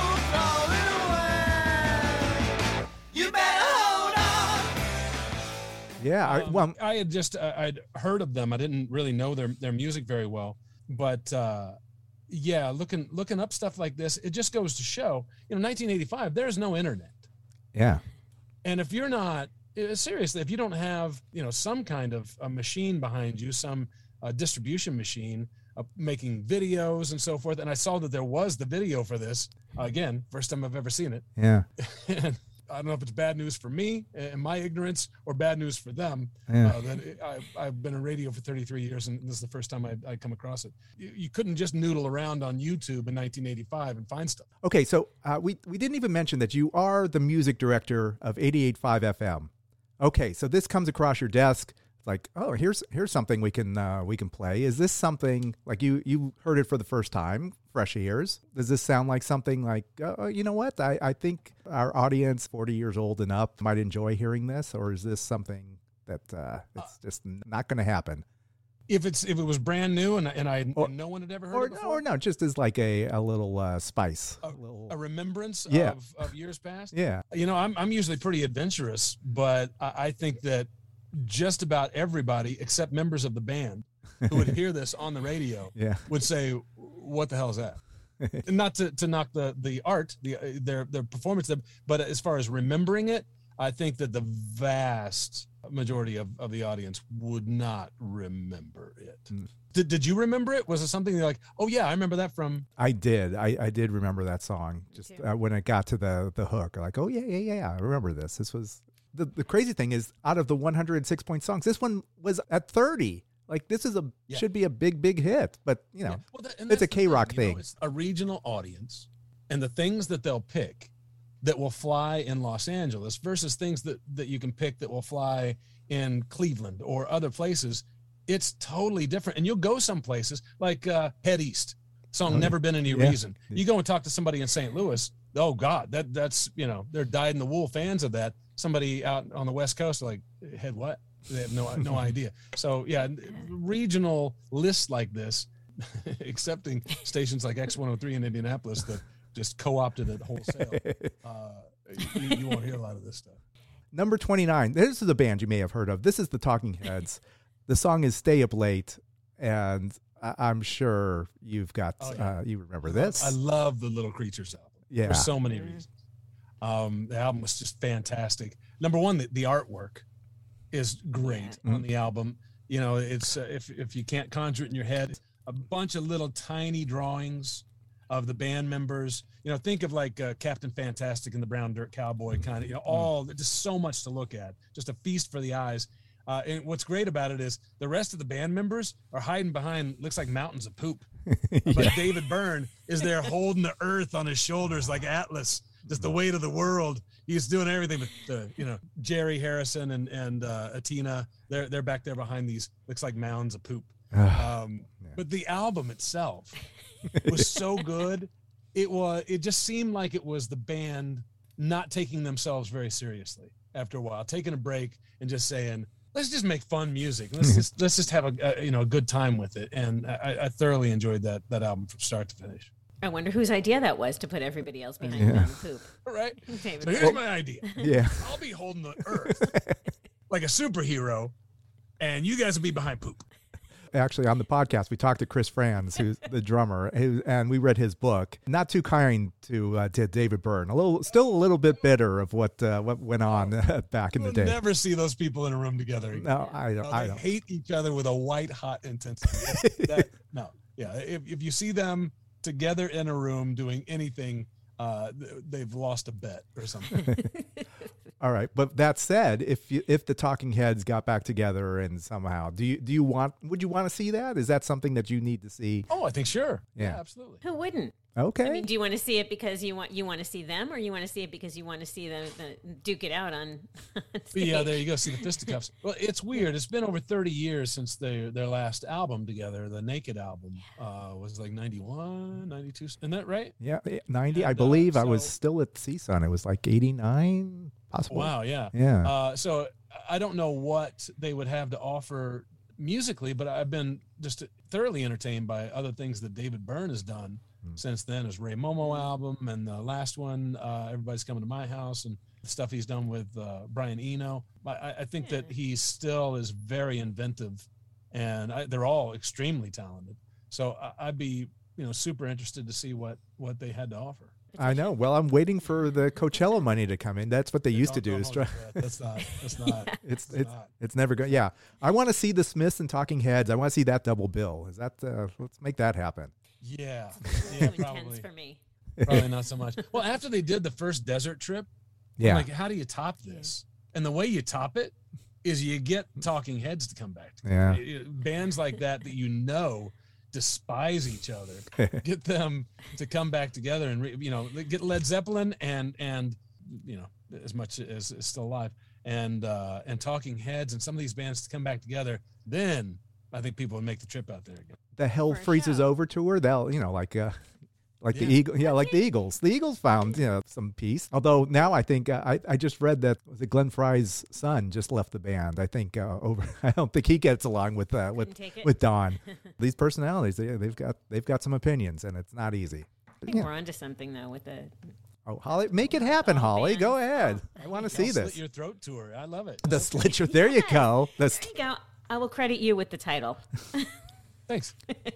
falling away. You better hold on. Yeah, I, Um, well, I had just uh, I'd heard of them. I didn't really know their their music very well, but uh, yeah, looking looking up stuff like this, it just goes to show, you know, nineteen eighty-five. There's no internet, yeah. and if you're not uh, seriously, if you don't have, you know, some kind of a machine behind you, some uh, distribution machine uh, making videos and so forth, and I saw that there was the video for this. Uh, again, first time I've ever seen it. Yeah. And I don't know if it's bad news for me and my ignorance or bad news for them. Yeah. Uh, that it, I, I've been in radio for thirty-three years, and this is the first time I, I come across it. You, you couldn't just noodle around on YouTube in nineteen eighty-five and find stuff. Okay, so uh, we we didn't even mention that you are the music director of eighty-eight point five F M. Okay, so this comes across your desk. It's like, oh, here's here's something we can uh, we can play. Is this something like you you heard it for the first time, fresh ears? Does this sound like something like, oh, you know what? I, I think our audience, forty years old and up, might enjoy hearing this, or is this something that uh, it's just not going to happen? If it's if it was brand new and and I Or- and no one had ever heard Or it before, or no, just as like a a little uh, spice. a, little, a remembrance Yeah. of, of years past. yeah. You know, I'm I'm usually pretty adventurous, but I, I think that just about everybody except members of the band who would hear this on the radio Yeah. would say, "What the hell is that?" And not to, to knock the the art, the uh, their their performance, but as far as remembering it, I think that the vast majority of, of the audience would not remember it. Mm. Did, did you remember it? Was it something you're like, oh yeah, I remember that from? I did. I, I did remember that song. Just too. uh, when it got to the the hook, like, oh yeah, yeah, yeah, yeah. I remember this. This was the, the crazy thing is, out of the one hundred six point songs, this one was at thirty. Like, this is a Yeah. should be a big, big hit. But, you know, Yeah. Well, that- and it's that's a the K-Rock you know, thing. it's a regional audience, and the things that they'll pick that will fly in Los Angeles versus things that, that you can pick that will fly in Cleveland or other places, it's totally different. And you'll go some places like uh, Head East, song Oh, yeah. Never Been Any Yeah. Reason. You go and talk to somebody in Saint Louis, oh God, that that's, you know, they're dyed-in-the-wool fans of that. Somebody out on the West Coast are like, Head what? They have no no idea. So yeah, regional lists like this, excepting stations like X one oh three in Indianapolis that just co-opted it wholesale, uh, you, you won't hear a lot of this stuff. Number twenty-nine. This is a band you may have heard of. This is the Talking Heads. The song is "Stay Up Late," and I- I'm sure you've got Oh, yeah. uh, you remember this. I love the Little Creatures album. Yeah. For so many reasons. Um, the album was just fantastic. Number one, the, the artwork is great Yeah. on the album. You know, it's uh, if if you can't conjure it in your head, a bunch of little tiny drawings of the band members. You know, think of like uh, Captain Fantastic and the Brown Dirt Cowboy kind of. You know, all just so much to look at, just a feast for the eyes. Uh, and what's great about it is the rest of the band members are hiding behind looks like mountains of poop. But Yeah. David Byrne is there holding the earth on his shoulders like Atlas, just the weight of the world. He's doing everything. But the, you know, Jerry Harrison and and uh, Atina, they're they're back there behind these looks like mounds of poop. Um, but the album itself was so good. It was. It just seemed like it was the band not taking themselves very seriously after a while, taking a break and just saying, let's just make fun music. Let's just let's just have a, a you know a good time with it. And I, I thoroughly enjoyed that that album from start to finish. I wonder whose idea that was to put everybody else behind Yeah. the mountain poop. Right. David So here's Byrne. my idea. Yeah. I'll be holding the earth like a superhero, and you guys will be behind poop. Actually, on the podcast, we talked to Chris Franz, who's the drummer, who, and we read his book. Not too kind to uh, to David Byrne. A little, still a little bit bitter of what uh, what went on uh, back in the You'll day. never see those people in a room together again. No, I don't. No, I they don't. hate each other with a white hot intensity. That, no, yeah. If if you see them together in a room doing anything, uh, th- they've lost a bet or something. All right, but that said, if you, if the Talking Heads got back together and somehow, do you do you want? Would you want to see that? Is that something that you need to see? Oh, I think sure. Yeah. Yeah, absolutely. Who wouldn't? Okay. I mean, do you want to see it because you want you want to see them, or you want to see it because you want to see them the, duke it out on? on But yeah, stage? there you go. See the fisticuffs. Well, it's weird. It's been over thirty years since their their last album together. The Naked album uh, was like ninety-one, ninety-two. Isn't that right? Yeah, ninety. I And, uh, believe I was so- still at C S U N. It was like eighty-nine, possibly. Wow. Yeah. Yeah. Uh, so I don't know what they would have to offer musically, but I've been just thoroughly entertained by other things that David Byrne has done since then. His Ray Momo album and the last one, uh, Everybody's Coming to My House, and the stuff he's done with uh, Brian Eno. I, I think that he still is very inventive, and I, they're all extremely talented. So I, I'd be, you know, super interested to see what what they had to offer. I know. Well, I'm waiting for the Coachella money to come in. That's what they used to do. Don't- Is don't try. hold your breath. That's not. That's not. It's that's it's not. it's never going. Yeah, I want to see the Smiths and Talking Heads. I want to see that double bill. Is that? Uh, let's make that happen. Yeah. Too Yeah. intense Probably. for me. Probably not so much. Well, after they did the first desert trip, I'm Yeah. like, how do you top this? And the way you top it is you get Talking Heads to come back. Yeah. It- it- bands like that that you know despise each other, get them to come back together and re, you know get Led Zeppelin and and you know as much as is still alive and uh, and Talking Heads and some of these bands to come back together. Then I think people would make the trip out there again. The Hell For a Freezes show. Over tour. They'll, you know, like uh, like the Yeah. Eagle. Yeah, like the Eagles. The Eagles found, you know, some peace. Although now I think uh, I I just read that was it Glenn Fry's son just left the band. I think uh, over. I don't think he gets along with uh, with Couldn't take it. with Don. These personalities, they, they've got they've got some opinions, and it's not easy. I think we're onto something though with the. Oh, Holly, make it happen, Oh, Holly. bands. Go ahead. I want to see I'll Slit this. Your Throat tour. I love it. The slit your. There you go. The There sl- you go. I will credit you with the title. Thanks.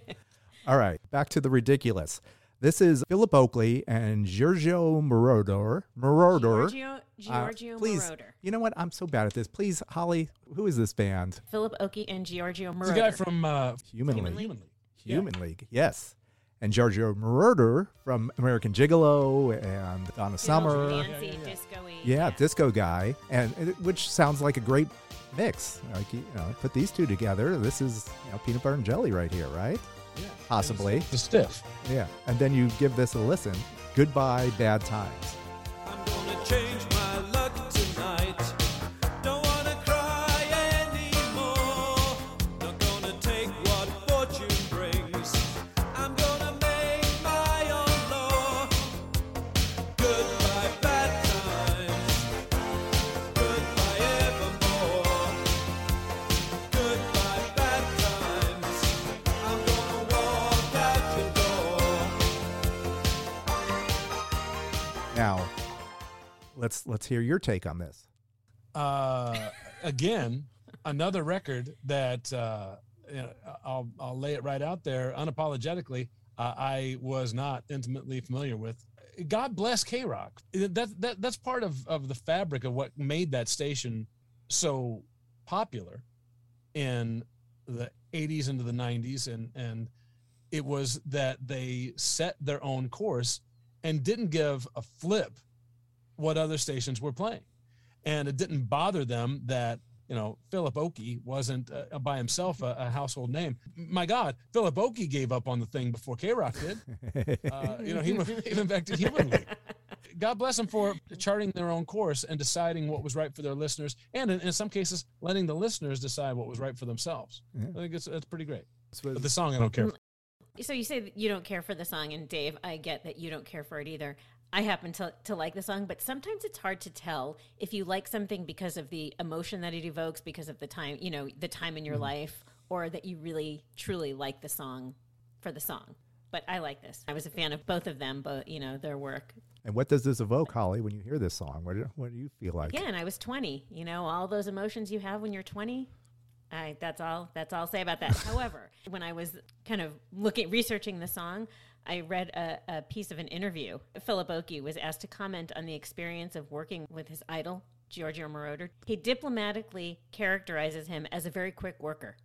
All right, back to the ridiculous. This is Philip Oakley and Giorgio Moroder. Moroder. Giorgio, Uh, Giorgio please, Moroder. you know what? I'm so bad at this. Please, Holly, who is this band? Philip Oakey and Giorgio The Moroder. guy from uh, Human Human League. League? Human League. Human League, yes. and Giorgio Moroder from American Gigolo and Donna Summer. Fancy, Yeah, yeah, yeah. disco-y. Yeah, disco guy, and it, which sounds like a great mix. Like, you know, put these two together. This is, you know, peanut butter and jelly right here, right? Yeah. Possibly. The stiff. Yeah, and then you give this a listen. Goodbye, Bad Times. I'm gonna change my luck tonight. Don't wanna cry anymore. Not gonna take what fortune brings. I'm gonna make my own law. Goodbye, bad times. Goodbye, evermore. Goodbye, bad times. I'm gonna walk out your door. Now, let's let's hear your take on this. Uh, again, another record that uh, you know, I'll I'll lay it right out there unapologetically. Uh, I was not intimately familiar with. God bless K-Rock. That that that's part of of the fabric of what made that station so popular in the eighties into the nineties, and and it was that they set their own course and didn't give a flip what other stations were playing. And it didn't bother them that, you know, Philip Oakey wasn't uh, by himself a, a household name. My God, Philip Oakey gave up on the thing before K-Rock did. Uh, you know, he even back to Human League. God bless them for charting their own course and deciding what was right for their listeners, and in, in some cases, letting the listeners decide what was right for themselves. Yeah. I think it's, it's pretty great. So- But the song, I don't care. So you say that you don't care for the song, and Dave, I get that you don't care for it either. I happen to, to like the song, but sometimes it's hard to tell if you like something because of the emotion that it evokes, because of the time, you know, the time in your Mm-hmm. life, or that you really, truly like the song for the song. But I like this. I was a fan of both of them, but, you know, their work. And what does this evoke, Holly, when you hear this song? What do, what do you feel like? Again, I was twenty. You know, all those emotions you have when you're twenty. I, that's all. That's all I'll say about that. However, when I was kind of looking, researching the song, I read a, a piece of an interview. Philip Oakey was asked to comment on the experience of working with his idol, Giorgio Moroder. He diplomatically characterizes him as a very quick worker,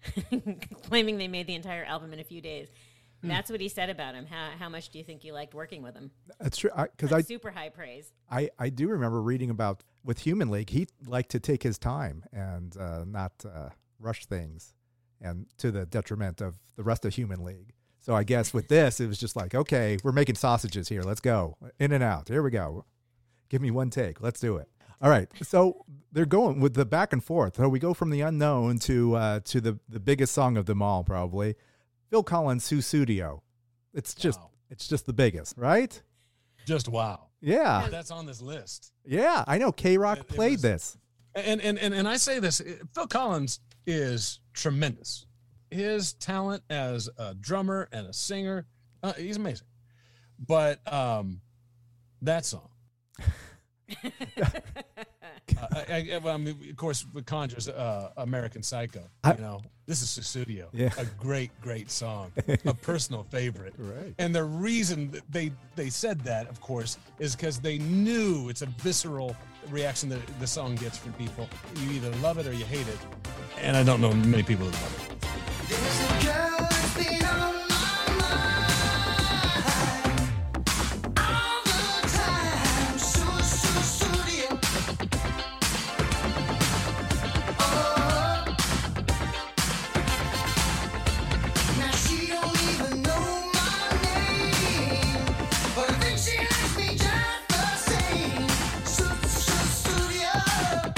claiming they made the entire album in a few days. And that's what he said about him. How, how much do you think you liked working with him? That's true. Because Like I, super high praise. I, I do remember reading about with Human League, he liked to take his time and uh, not uh, rush things, and to the detriment of the rest of Human League. So I guess with this, it was just like, okay, we're making sausages here. Let's go. In and out. Here we go. Give me one take. Let's do it. All right. So they're going with the back and forth. So we go from the unknown to uh, to the, the biggest song of them all, probably. Phil Collins' Sussudio. It's just Wow. it's just the biggest, right? Just wow. Yeah. That's on this list. Yeah. I know K-Rock It- it played was- this. And, and and and I say this, Phil Collins is tremendous. His talent as a drummer and a singer, uh, he's amazing. But um, that song, uh, I, I, well, I mean, of course, it conjures uh, American Psycho. I- You know, this is Sussudio, Yeah. a great, great song, a personal favorite. Right. And the reason that they they said that, of course, is because they knew it's a visceral reaction that the song gets from people. You either love it or you hate it. And I don't know many people that love it. There's a girl that's been on my mind all the time. Su- su- Studio. Oh. Now she don't even know my name, but I think she likes me just the same. Su- su- Studio.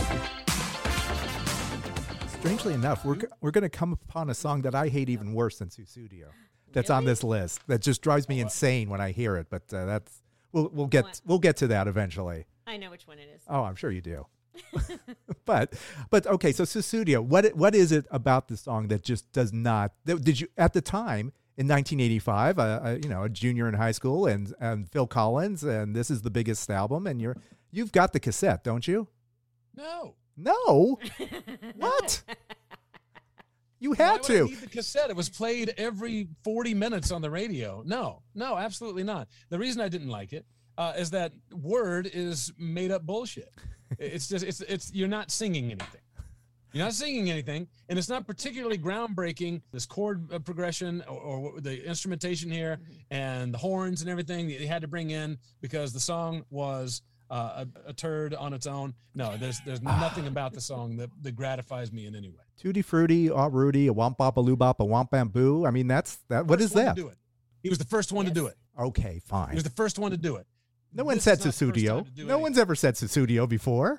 Strangely enough, we're, g- we're going to come upon a song that I hate even worse than Sussudio. That's on Really? this list. That just drives me insane when I hear it. But uh, that's we'll we'll get What? we'll get to that eventually. I know which one it is. Oh, I'm sure you do. but but okay, so Sussudio, what it- what is it about the song that just does not? that- Did you at the time in nineteen eighty-five? Uh, uh, you know, a junior in high school, and and Phil Collins, and this is the biggest album, and you're you've got the cassette, don't you? No. No, what? You Why had would I to. need the cassette? It was played every forty minutes on the radio. No, no, absolutely not. The reason I didn't like it uh, is that Word is made up bullshit. It's just, it's, it's, you're not singing anything. You're not singing anything, and it's not particularly groundbreaking. This chord uh, progression or, or the instrumentation here and the horns and everything that they had to bring in because the song was uh, a, a turd on its own. No, there's there's nothing about the song that, that gratifies me in any way. Tutti Frutti, Aw Rudy, a Womp Bop a Loo Bop, a Womp Bamboo. I mean, that's that. What is First one that? to do it. He was the first one Yes. to do it. Okay, He fine. was the first one to do it. No one This said is not the first time Sussudio. to do No anything. one's ever said Sussudio before.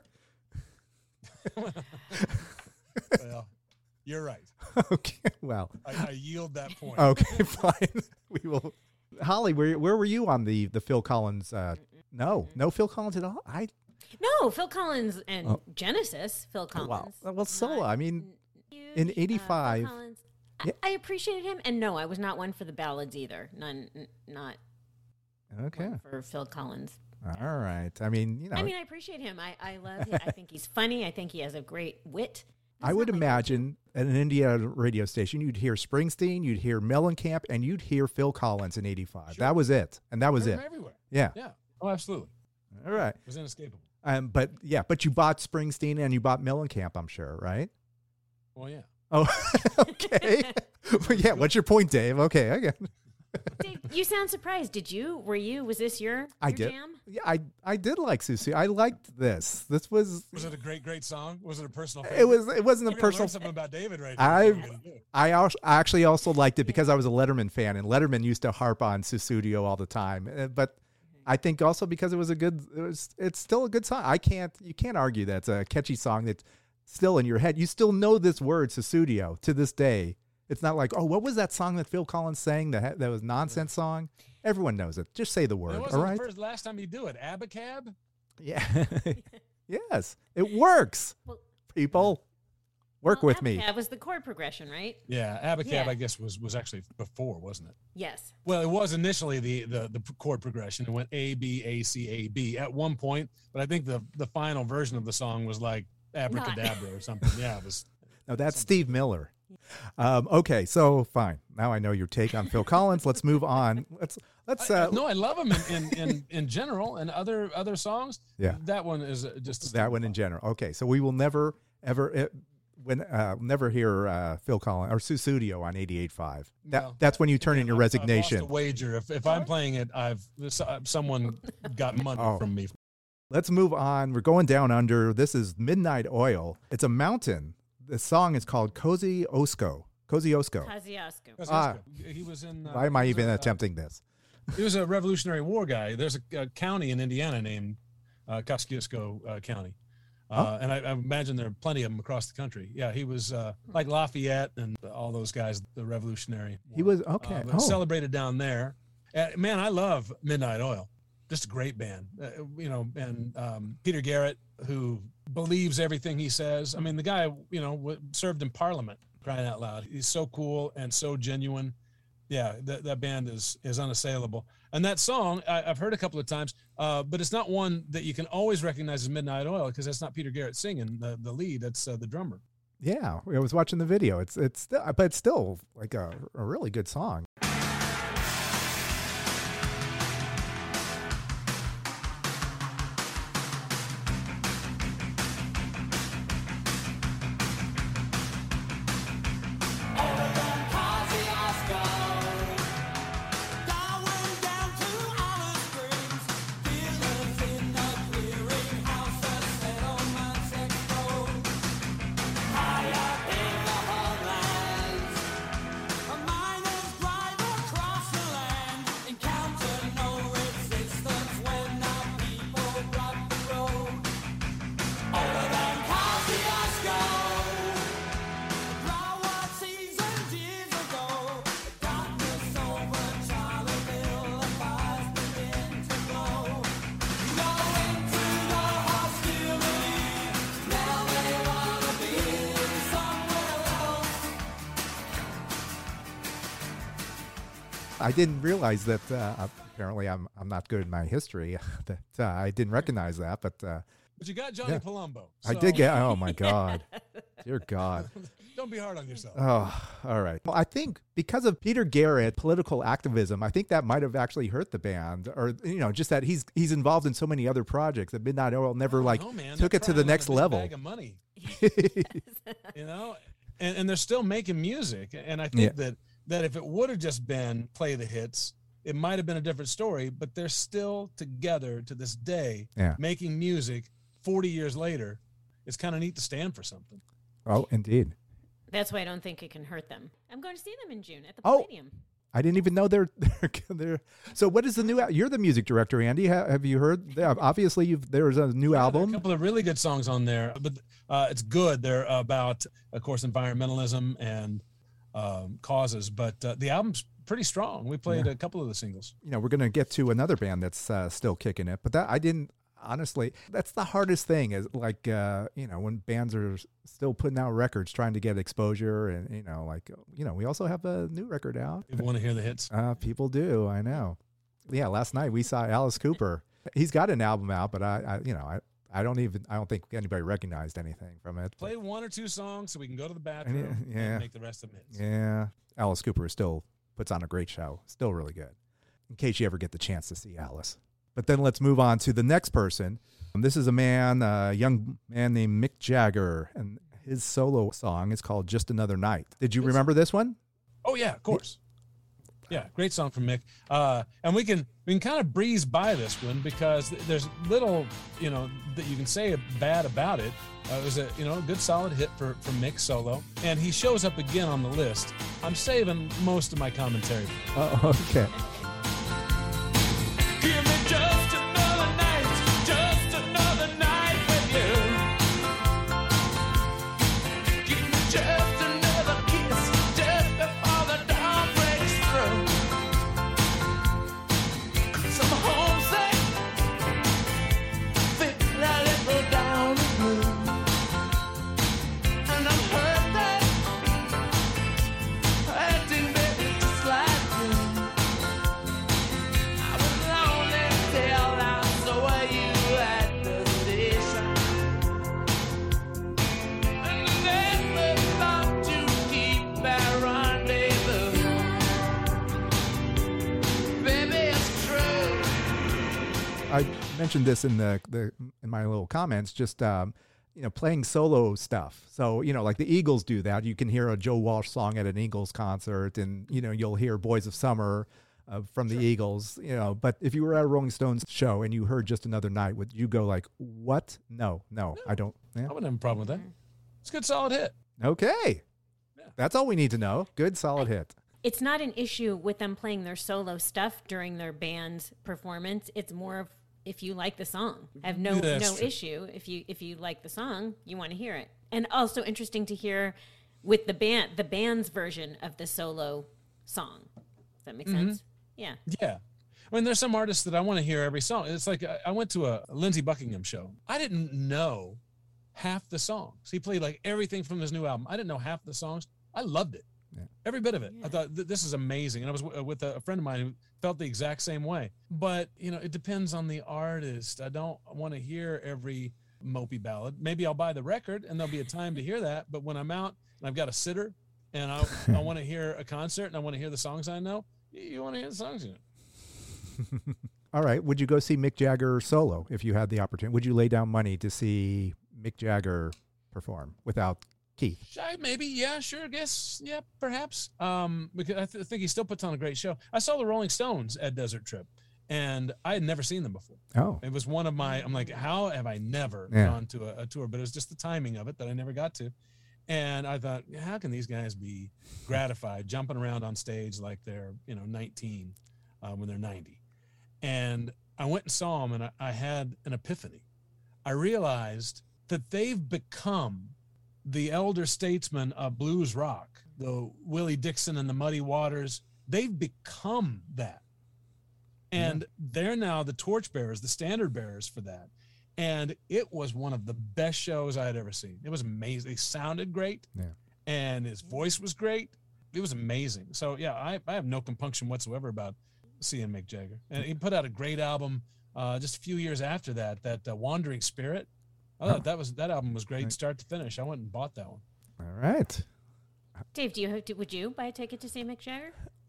Well, you're right. Okay, well, I, I yield that point. okay, fine. We will. Holly, where where were you on the the Phil Collins? Uh, no, no Phil Collins at all. I No, Phil Collins and Oh. Genesis. Phil well, Collins. well, solo. Not I mean, huge, in uh, Phil eighty-five. Collins. Yeah. I, I appreciated him, and no, I was not one for the ballads either. None, n- not okay, one for Phil Collins. all right. I mean, you know, I mean, I appreciate him. I, I love him. I think he's funny. I think he has a great wit. I would imagine at an Indiana radio station, you'd hear Springsteen, you'd hear Mellencamp, and you'd hear Phil Collins in eighty-five. Sure. That was it, and that was Heard it. him everywhere. Yeah. Yeah. Oh, absolutely. All right. It was inescapable. Um, but yeah, but you bought Springsteen and you bought Mellencamp, I'm sure, right? Well, yeah. Oh, okay. Well, yeah. What's your point, Dave? Okay, I get. Dave, you sound surprised. Did you? Were you? Was this your, I your did. jam? Yeah, I I did like Susie. I liked this. This was. Was it a great, great song? Was it a personal favorite? It was. It wasn't a I'm gonna learn personal. something about David right now. I That's what I'm gonna do. I also, I actually also liked it because I was a Letterman fan, and Letterman used to harp on Sussudio all the time. Uh, But I think also because it was a good. It was. It's still a good song. I can't. You can't argue that it's a catchy song that's still in your head. You still know this word Sussudio to this day. It's not like, oh, what was that song that Phil Collins sang that ha- that was nonsense song? Everyone knows it. Just say the It word, wasn't all right? the first, last time you do it. Abacab? Yeah. Yes, it works. Well- People, work Well, with me. That was the chord progression, right? Yeah, Abacab, Yeah. I guess, was was actually before, wasn't it? Yes. Well, it was initially the the the chord progression. It went A B A C A B at one point, but I think the the final version of the song was like abracadabra or something. Yeah, it was. No, that's Steve Miller. Um, okay, so fine. Now I know your take on Phil Collins. Let's move on. Let's let's. I, Uh, no, I love him in, in in in general and other other songs. Yeah. that one is uh, just that one in general. Okay, so we will never ever uh, when uh, never hear uh, Phil Collins or Sussudio on eighty-eight point five. That No. that's when you turn in your I've- I've resignation. lost a wager. If if I'm playing it, I've someone got money Oh. from me. Let's move on. We're going down under. This is Midnight Oil. It's a mountain. The song is called Cozy Osco. Cozy Osco. Kosciuszko. Ah. He was in. Uh, Why am I he was even a- attempting this? He was a Revolutionary War guy. There's a, a county in Indiana named uh, Kosciuszko uh, County, uh, and I, I imagine there are plenty of them across the country. Yeah, he was uh, like Lafayette and all those guys. The Revolutionary. He War. was okay. Uh, but oh. celebrated down there. Uh, man, I love Midnight Oil. Just a great band, uh, you know. And um, Peter Garrett, who believes everything he says. I mean, the guy, you know, w- served in Parliament. Crying out loud, he's so cool and so genuine. Yeah, that that band is is unassailable. And that song I, I've heard a couple of times, uh, but it's not one that you can always recognize as Midnight Oil because that's not Peter Garrett singing the the lead. That's uh, the drummer. Yeah, I was watching the video. It's it's still, but it's still like a, a really good song. I didn't realize that. Uh, apparently, I'm I'm not good in my history. that uh, I didn't recognize that, but uh, But you got Johnny Yeah. Palumbo. I so did get. Oh my God, dear God. Don't be hard on yourself. Oh, all right. Well, I think because of Peter Garrett, political activism, I think that might have actually hurt the band, or you know, just that he's he's involved in so many other projects that Midnight Oil never like No, man, took they're it to the trying on a next big level. Bag of money. You know, and, and they're still making music. And I think Yeah. that, that if it would have just been play the hits, it might have been a different story, but they're still together to this day, Yeah. making music forty years later. It's kind of neat to stand for something. Oh, indeed. That's why I don't think it can hurt them. I'm going to see them in June at the Oh. Palladium. I didn't even know they're they're, they're so. What is the new? al- You're the music director, Andy. Ha, have you heard? Yeah, obviously, you've there's a new Yeah, there are album. a couple of really good songs on there, but uh, it's good. They're about, of course, environmentalism and um, causes, but uh, the album's pretty strong. We played Yeah. a couple of the singles. You know, we're gonna get to another band that's uh, still kicking it, but that I didn't. Honestly, that's the hardest thing. Is like uh, you know, when bands are s- still putting out records, trying to get exposure, and you know, like you know, we also have a new record out. People want to hear the hits. Uh, people do. I know. Yeah, last night we saw Alice Cooper. He's got an album out, but I, I you know, I, I don't even, I don't think anybody recognized anything from it. Play one or two songs so we can go to the bathroom yeah. and make the rest of them hits. Yeah, Alice Cooper still puts on a great show. Still really good. In case you ever get the chance to see Alice. But then let's move on to the next person. Um, this is a man, a young man named Mick Jagger, and his solo song is called "Just Another Night." Did you remember this one? Oh yeah, of course. Yeah, great song from Mick. Uh, and we can we can kind of breeze by this one because there's little, you know, that you can say bad about it. Uh, it was a you know a good solid hit for for Mick solo, and he shows up again on the list. I'm saving most of my commentary. Oh, okay. Give me just another night, just another night with you. Give me just another kiss, just before the dawn breaks through. 'Cause I'm homesick, feeling a little down the blue. And I'm hurt that, hurting baby just like you. I was lonely till I saw you at the station. And I never thought you'd keep that rendezvous. Baby, it's true. I mentioned this in the, the in my little comments, just um, you know, playing solo stuff. So you know, like the Eagles do that. You can hear a Joe Walsh song at an Eagles concert, and you know, you'll hear "Boys of Summer" uh, from the Eagles. You know, but if you were at a Rolling Stones show and you heard "Just Another Night," would you go like, "What? No, no, I don't." Yeah. I wouldn't have a problem with that. It's a good solid hit. Okay, that's all we need to know. Good, solid hit. It's not an issue with them playing their solo stuff during their band's performance. It's more of if you like the song. I have no Yeah, that's no true. issue. If you if you like the song, you want to hear it. And also interesting to hear with the band the band's version of the solo song. Does that make Mm-hmm. sense? Yeah. Yeah. I mean, there's some artists that I want to hear every song. It's like I- I went to a Lindsey Buckingham show. I didn't know half the songs. He played like everything from his new album. I didn't know half the songs. I loved it. Every bit of it. I thought th- this is amazing. And I was w- with a, a friend of mine who felt the exact same way. But, you know, it depends on the artist. I don't want to hear every mopey ballad. Maybe I'll buy the record and there'll be a time to hear that. But when I'm out and I've got a sitter and I, I want to hear a concert and I want to hear the songs I know, you, you want to hear the songs you know. All right. Would you go see Mick Jagger solo if you had the opportunity? Would you lay down money to see Mick Jagger perform without Keith? Shy, maybe, yeah, sure, I guess, yeah, perhaps. Um, because I th- think he still puts on a great show. I saw the Rolling Stones at Desert Trip, and I had never seen them before. Oh. It was one of my. I'm like, how have I never Yeah. gone to a, a tour? But it was just the timing of it that I never got to. And I thought, how can these guys be gratified jumping around on stage like they're you know nineteen uh, when they're ninety? And I went and saw them, and I, I had an epiphany. I realized that they've become the elder statesmen of blues rock, the Willie Dixon and the Muddy Waters. They've become that. And they're now the torchbearers, the standard bearers for that. And it was one of the best shows I had ever seen. It was amazing. They sounded great. Yeah. And his voice was great. It was amazing. So, yeah, I, I have no compunction whatsoever about seeing Mick Jagger. And he put out a great album uh, just a few years after that, that uh, Wandering Spirit. I thought that was that album was great, start to finish. I went and bought that one. All right. Dave, do you would you buy a ticket to see Mick Jagger?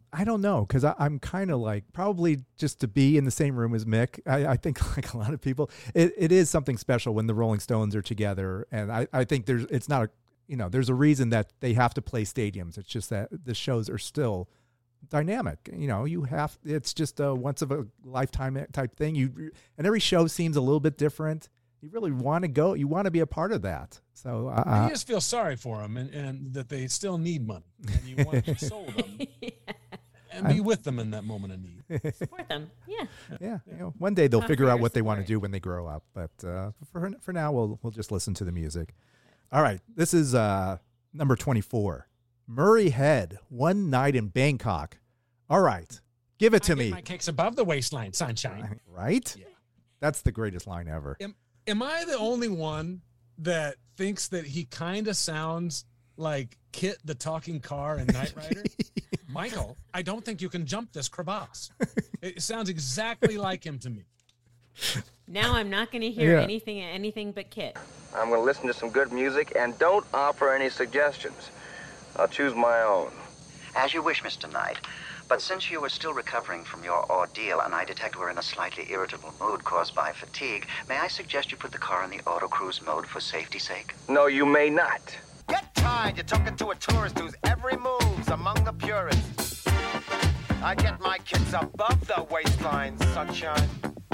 I don't know, because I'm kind of like probably just to be in the same room as Mick. I, I think like a lot of people, it, it is something special when the Rolling Stones are together. And I, I think there's it's not a, you know, there's a reason that they have to play stadiums. It's just that the shows are still dynamic. You know, you have, it's just a once of a lifetime type thing. You and every show seems a little bit different. You really want to go, you want to be a part of that. So uh, you just feel sorry for them and, and that they still need money and you want to console them yeah. and be I'm, with them in that moment of need. Support them. Yeah. Yeah. You know, one day they'll Not figure out what support. they want to do when they grow up. But uh, for for now, we'll we'll just listen to the music. All right. This is uh, number twenty-four. Murray Head, One Night in Bangkok. All right. Give it to I me. Get my kicks above the waistline, sunshine. Right? Yeah. That's the greatest line ever. Am, am I the only one that thinks that he kind of sounds like Kit the talking car in Knight Rider? Michael, I don't think you can jump this crevasse. It sounds exactly like him to me. Now I'm not going to hear Yeah. anything anything but Kit. I'm going to listen to some good music and don't offer any suggestions. I'll choose my own. As you wish, Mister Knight. But since you are still recovering from your ordeal and I detect we're in a slightly irritable mood caused by fatigue, may I suggest you put the car in the auto cruise mode for safety's sake? No, you may not. Get tired. You're talking to a tourist whose every move's among the purists. I get my kicks above the waistline, sunshine.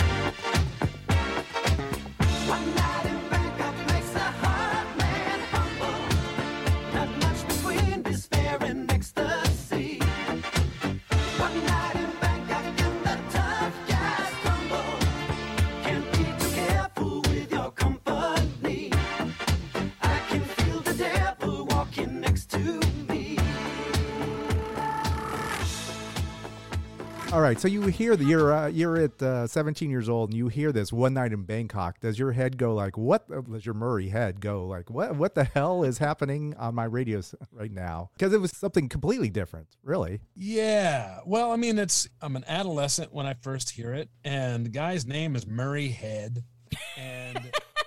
One night in Bangkok makes the heart man humble. Not much between despair and ecstasy. One night in Bangkok and the tough guys crumble. Can't be too careful with your company. I can feel the devil walking next to me. All right, so you hear the you're uh, you're at uh, seventeen years old and you hear this One Night in Bangkok. Does your head go like what? Does your Murray head go like what? What the hell is happening on my radio s- right now? Because it was something completely different, really. Yeah. Well, I mean, it's I'm an adolescent when I first hear it, and the guy's name is Murray Head. And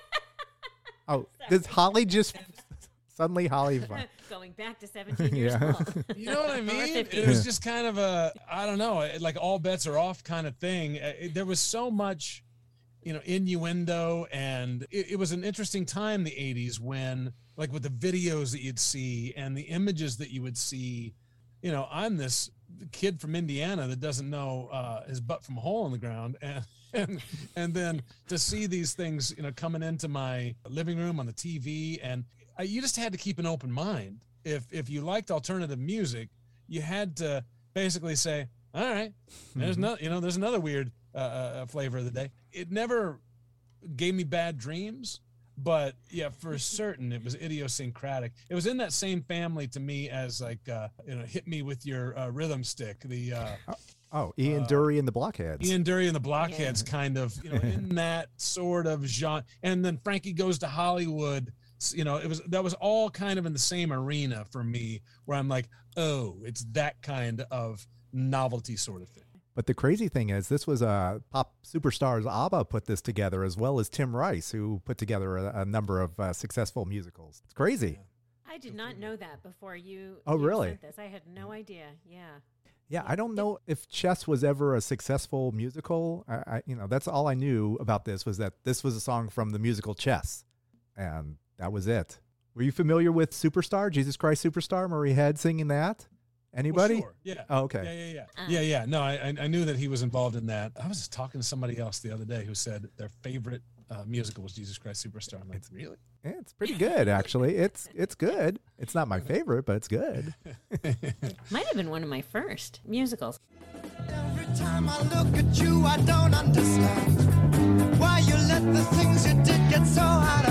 Oh, does Holly just suddenly Holly? Going back to seventeen years Yeah. old. you know what I Or mean? fifteen. It was just kind of a, I don't know, it- like all bets are off kind of thing. Uh, it- there was so much, you know, innuendo, and it, it was an interesting time, the eighties, when, like, with the videos that you'd see and the images that you would see. You know, I'm this kid from Indiana that doesn't know uh, his butt from a hole in the ground, and and and then to see these things, you know, coming into my living room on the T V, and I, you just had to keep an open mind. If if you liked alternative music, you had to basically say, all right, there's no, you know, there's another weird uh, uh, flavor of the day. It never gave me bad dreams, but yeah, for certain, it was idiosyncratic. It was in that same family to me as like, uh, you know, hit me with your uh, rhythm stick. The uh, Oh, Ian Uh, Dury and the Blockheads. Ian Dury and the Blockheads, kind of, you know, in that sort of genre. And then Frankie Goes to Hollywood. You know, it was that was all kind of in the same arena for me, where I'm like, oh, it's that kind of novelty sort of thing. But the crazy thing is, this was uh, pop superstars. ABBA put this together, as well as Tim Rice, who put together a, a number of uh, successful musicals. It's crazy. I did not know that before you. Oh, you really? sent this. I had no idea. Yeah. Yeah, I don't know if Chess was ever a successful musical. I, I, you know, that's all I knew about this was that this was a song from the musical Chess, and that was it. Were you familiar with Superstar, Jesus Christ Superstar, Murray Head singing that? Anybody? Well, sure. Yeah. Oh, okay. Yeah, yeah, yeah. Yeah, yeah. No, I I knew that he was involved in that. I was just talking to somebody else the other day who said their favorite uh, musical was Jesus Christ Superstar. I'm like, really? Yeah, it's pretty good, actually. It's it's good. It's not my favorite, but it's good. Might have been one of my first musicals. Every time I look at you, I don't understand why you let the things you did get so out of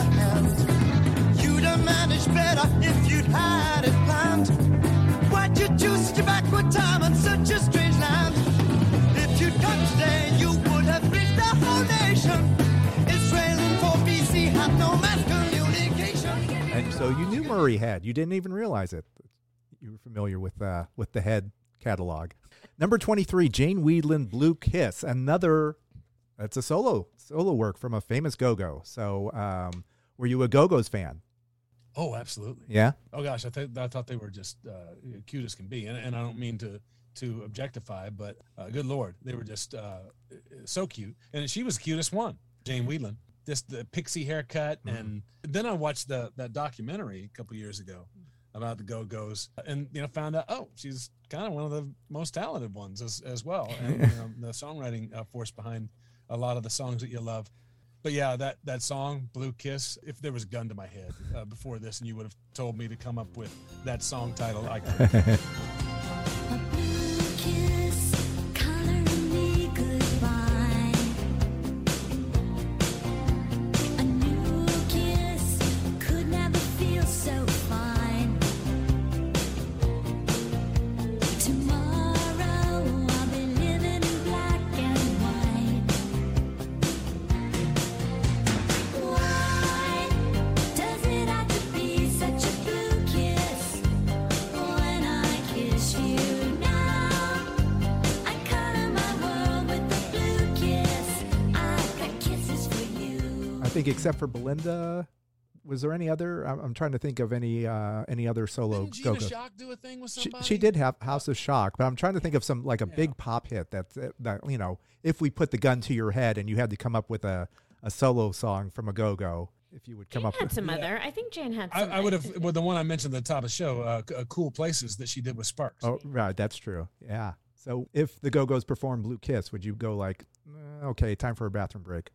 hand. You'd have managed better if you'd had it planned. Why'd you choose such a backward time and such a strange land? If you'd come today, you would have reached the whole nation. Israel in four B C had no mass communication. And so you knew Murray Head. You didn't even realize it. You were familiar with uh, with the Head catalog. Number twenty-three, Jane Wiedlin, Blue Kiss. Another, it's a solo solo work from a famous Go-Go. So um, were you a Go-Go's fan? Oh, absolutely. Yeah? Oh gosh, I, th- I thought they were just uh, cute as can be, and, and I don't mean to to objectify, but uh, good Lord, they were just uh, so cute. And she was the cutest one, Jane Wiedlin. Just the pixie haircut. Mm-hmm. And then I watched the that documentary a couple years ago about the Go-Go's, and you know found out, oh, she's kind of one of the most talented ones as, as well, and you know, the songwriting uh, force behind a lot of the songs that you love. But yeah, that that song Blue Kiss, if there was a gun to my head uh, before this and you would have told me to come up with that song title, I could. I think except for Belinda, was there any other? I'm, I'm trying to think of any uh, any other solo. Didn't Gina Go-Go. Shock do a thing with somebody? She, she did have House of Shock, but I'm trying to think of some like a yeah. big pop hit that, that that you know, if we put the gun to your head and you had to come up with a, a solo song from a Go-Go, if you would come Jane up had with some yeah. other. I think Jane had. Some I, I would have. Well, the one I mentioned at the top of the show, uh, uh, "Cool Places" that she did with Sparks. Oh, right, that's true. Yeah. So if the Go-Go's performed Blue Kiss, would you go like, eh, okay, time for a bathroom break?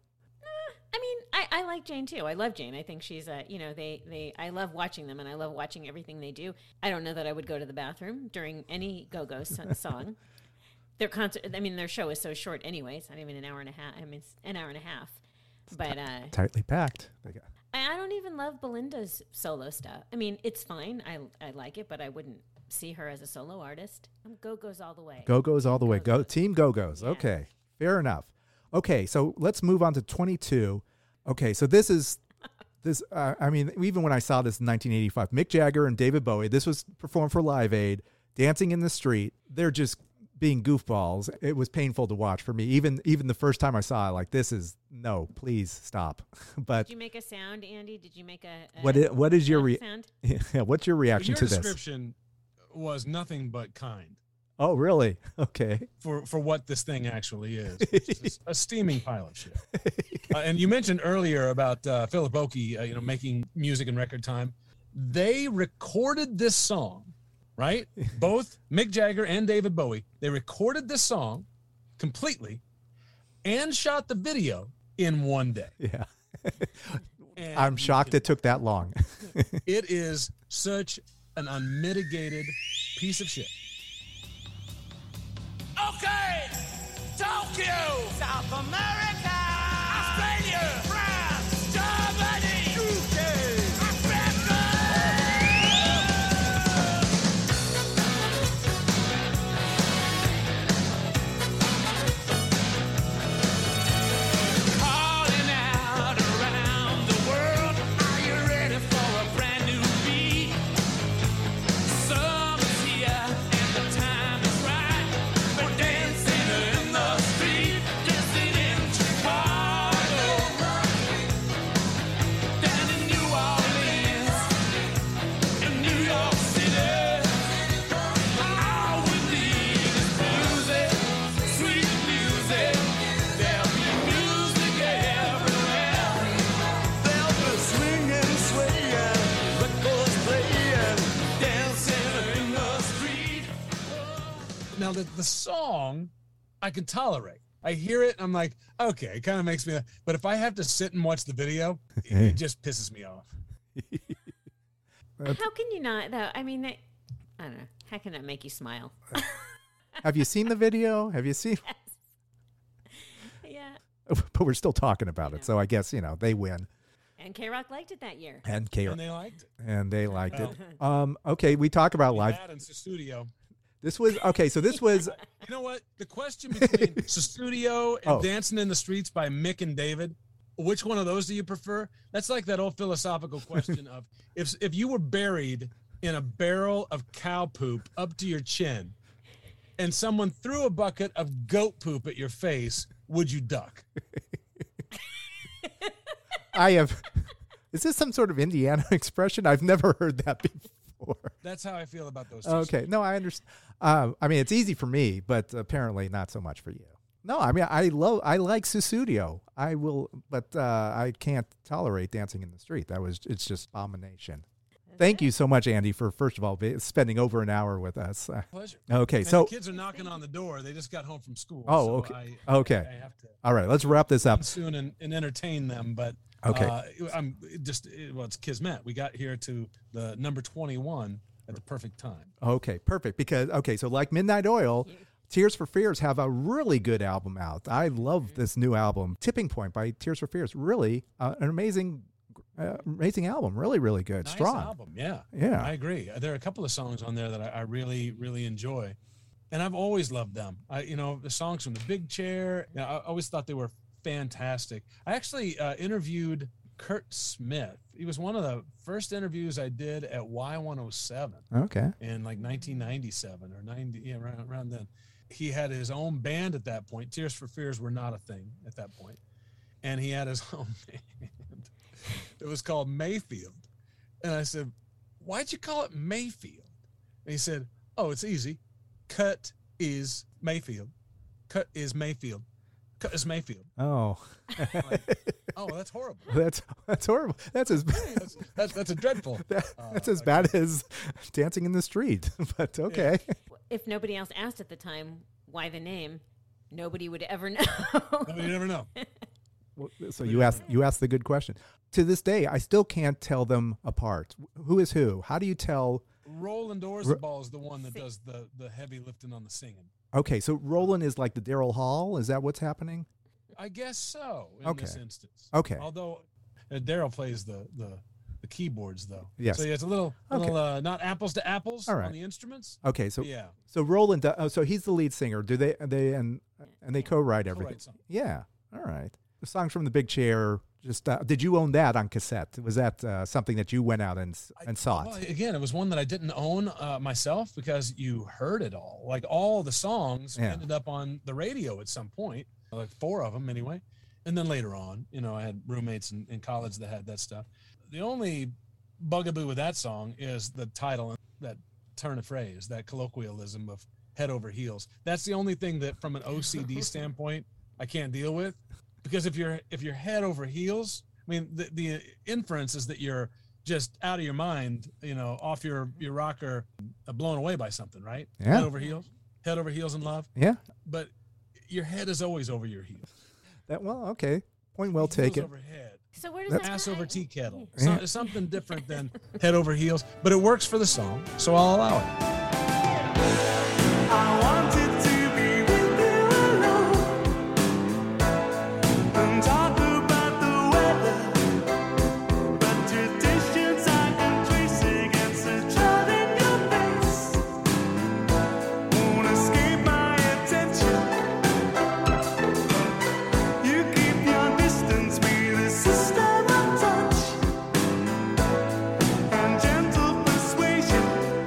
I mean, I, I like Jane too. I love Jane. I think she's a, you know, they, they, I love watching them and I love watching everything they do. I don't know that I would go to the bathroom during any Go-Go song. Their concert, I mean, their show is so short anyway. It's not even an hour and a half. I mean, it's an hour and a half. But uh, tightly packed. I, I don't even love Belinda's solo stuff. I mean, it's fine. I, I like it, but I wouldn't see her as a solo artist. I'm Go-Go's all the way. Go-Go's all the way. Go-Go's. Go Team Go-Go's. Yeah. Okay, fair enough. Okay, so let's move on to twenty-two. Okay, so this is this. Uh, I mean, even when I saw this in nineteen eighty-five, Mick Jagger and David Bowie. This was performed for Live Aid, Dancing in the Street. They're just being goofballs. It was painful to watch for me. Even even the first time I saw it, like, this is no, please stop. But did you make a sound, Andy? Did you make a, a what is, what is your re- sound? Yeah, what's your reaction your to this? Your description was nothing but kind. Oh, really? Okay. For for what this thing actually is. It's a steaming pile of shit. Uh, and you mentioned earlier about uh, Philip Oakey, uh, you know, making music in record time. They recorded this song, right? Both Mick Jagger and David Bowie. They recorded this song completely and shot the video in one day. Yeah. I'm shocked it took that long. It is such an unmitigated piece of shit. Okay, Tokyo, South America, Australia, France, Germany, U K, Africa. Calling out around the world, are you ready for a brand new beat? Summer's here and the time is right. We're dancing in the street, dancing in Chicago, down in New Orleans, in New York City. All we need is music, sweet music. There'll be music everywhere. There'll be swinging, swaying, records playing, dancing in the street. Now, the, the song, I can tolerate. I hear it, I'm like, okay, it kind of makes me, but if I have to sit and watch the video, it, it just pisses me off. How can you not, though? I mean, they, I don't know. How can that make you smile? Have you seen the video? Have you seen? Yeah. But we're still talking about it, so I guess, you know, they win. And K-Rock liked it that year. And K And they liked it. and they liked Well. it. Um, okay, we talk about live. That and Studio. This was okay. So this was You know what? The question between Studio and Oh. Dancing in the Streets by Mick and David, which one of those do you prefer? That's like that old philosophical question of if if you were buried in a barrel of cow poop up to your chin and someone threw a bucket of goat poop at your face, would you duck? I have. Is this some sort of Indiana expression? I've never heard that before. That's how I feel about those two Okay. songs. No, I understand. Uh, I mean, it's easy for me, but apparently not so much for you. No, I mean, I love, I like Susudio. I will, but uh, I can't tolerate Dancing in the Street. That was, it's just abomination. Thank you so much, Andy, for first of all be, spending over an hour with us. Uh, Pleasure. Okay, And so the kids are knocking on the door. They just got home from school. oh, so okay, I, okay, I have to all right. Let's wrap this up come soon and, and entertain them. But Okay. uh, I'm just well, it's Kismet. We got here to the number twenty-one at the perfect time. Okay, perfect. Because okay, so like Midnight Oil, Tears for Fears have a really good album out. I love this new album, Tipping Point by Tears for Fears. Really uh, an amazing, uh, amazing album. Really, really good. Nice Strong album. Yeah, Yeah. I agree. There are a couple of songs on there that I, I really, really enjoy, and I've always loved them. I, you know, the songs from The Big Chair. You know, I always thought they were fantastic. I actually uh, interviewed Kurt Smith. He was one of the first interviews I did at Y one oh seven. Okay. In like nineteen ninety-seven or ninety, yeah, around, around then. He had his own band at that point. Tears for Fears were not a thing at that point. And he had his own band. It was called Mayfield. And I said, why'd you call it Mayfield? And he said, oh, it's easy. Cut is Mayfield. Cut is Mayfield. Cut is Mayfield. Oh. Like, oh, that's horrible. That's that's horrible. That's as that's, that's, that's a dreadful. That, uh, that's as bad as Dancing in the Street. But okay. If nobody else asked at the time why the name, nobody would ever know. Nobody would ever know. Well, so you asked you asked the good question. To this day, I still can't tell them apart. Who is who? How do you tell? Roland Orzabal is the one that does the, the heavy lifting on the singing. Okay, so Roland is like the Daryl Hall. Is that what's happening? I guess so in Okay. this instance. Okay. Although uh, Daryl plays the, the the keyboards though. Yes. So yeah, it's a little, Okay. little uh, not apples to apples All right. on the instruments. Okay, so yeah. so Roland. do- Oh, so he's the lead singer. Do they? They and and they co-write everything. songs. Yeah. All right. The songs from The Big Chair. Just uh, did you own that on cassette? Was that uh, something that you went out and s- and saw Well, it? again, it was one that I didn't own uh, myself because you heard it all. Like all the songs Yeah. ended up on the radio at some point, like four of them anyway. And then later on, you know, I had roommates in, in college that had that stuff. The only bugaboo with that song is the title, that turn of phrase, that colloquialism of head over heels. That's the only thing that from an O C D standpoint, I can't deal with. Because if you're if you're head over heels, I mean, the, the inference is that you're just out of your mind, you know, off your, your rocker, uh, blown away by something, right? Yeah. Head over heels, head over heels in love. Yeah. But your head is always over your heels. That well, okay. Point well Heels taken. over head. So where does That's- that Ass over tea kettle. Yeah. So, it's something different than head over heels, but it works for the song, so I'll allow it. I wanted to be with you alone and talk about the weather, but traditions I can trace against the child in your face won't escape my attention. You keep your distance, be the system of touch and gentle persuasion.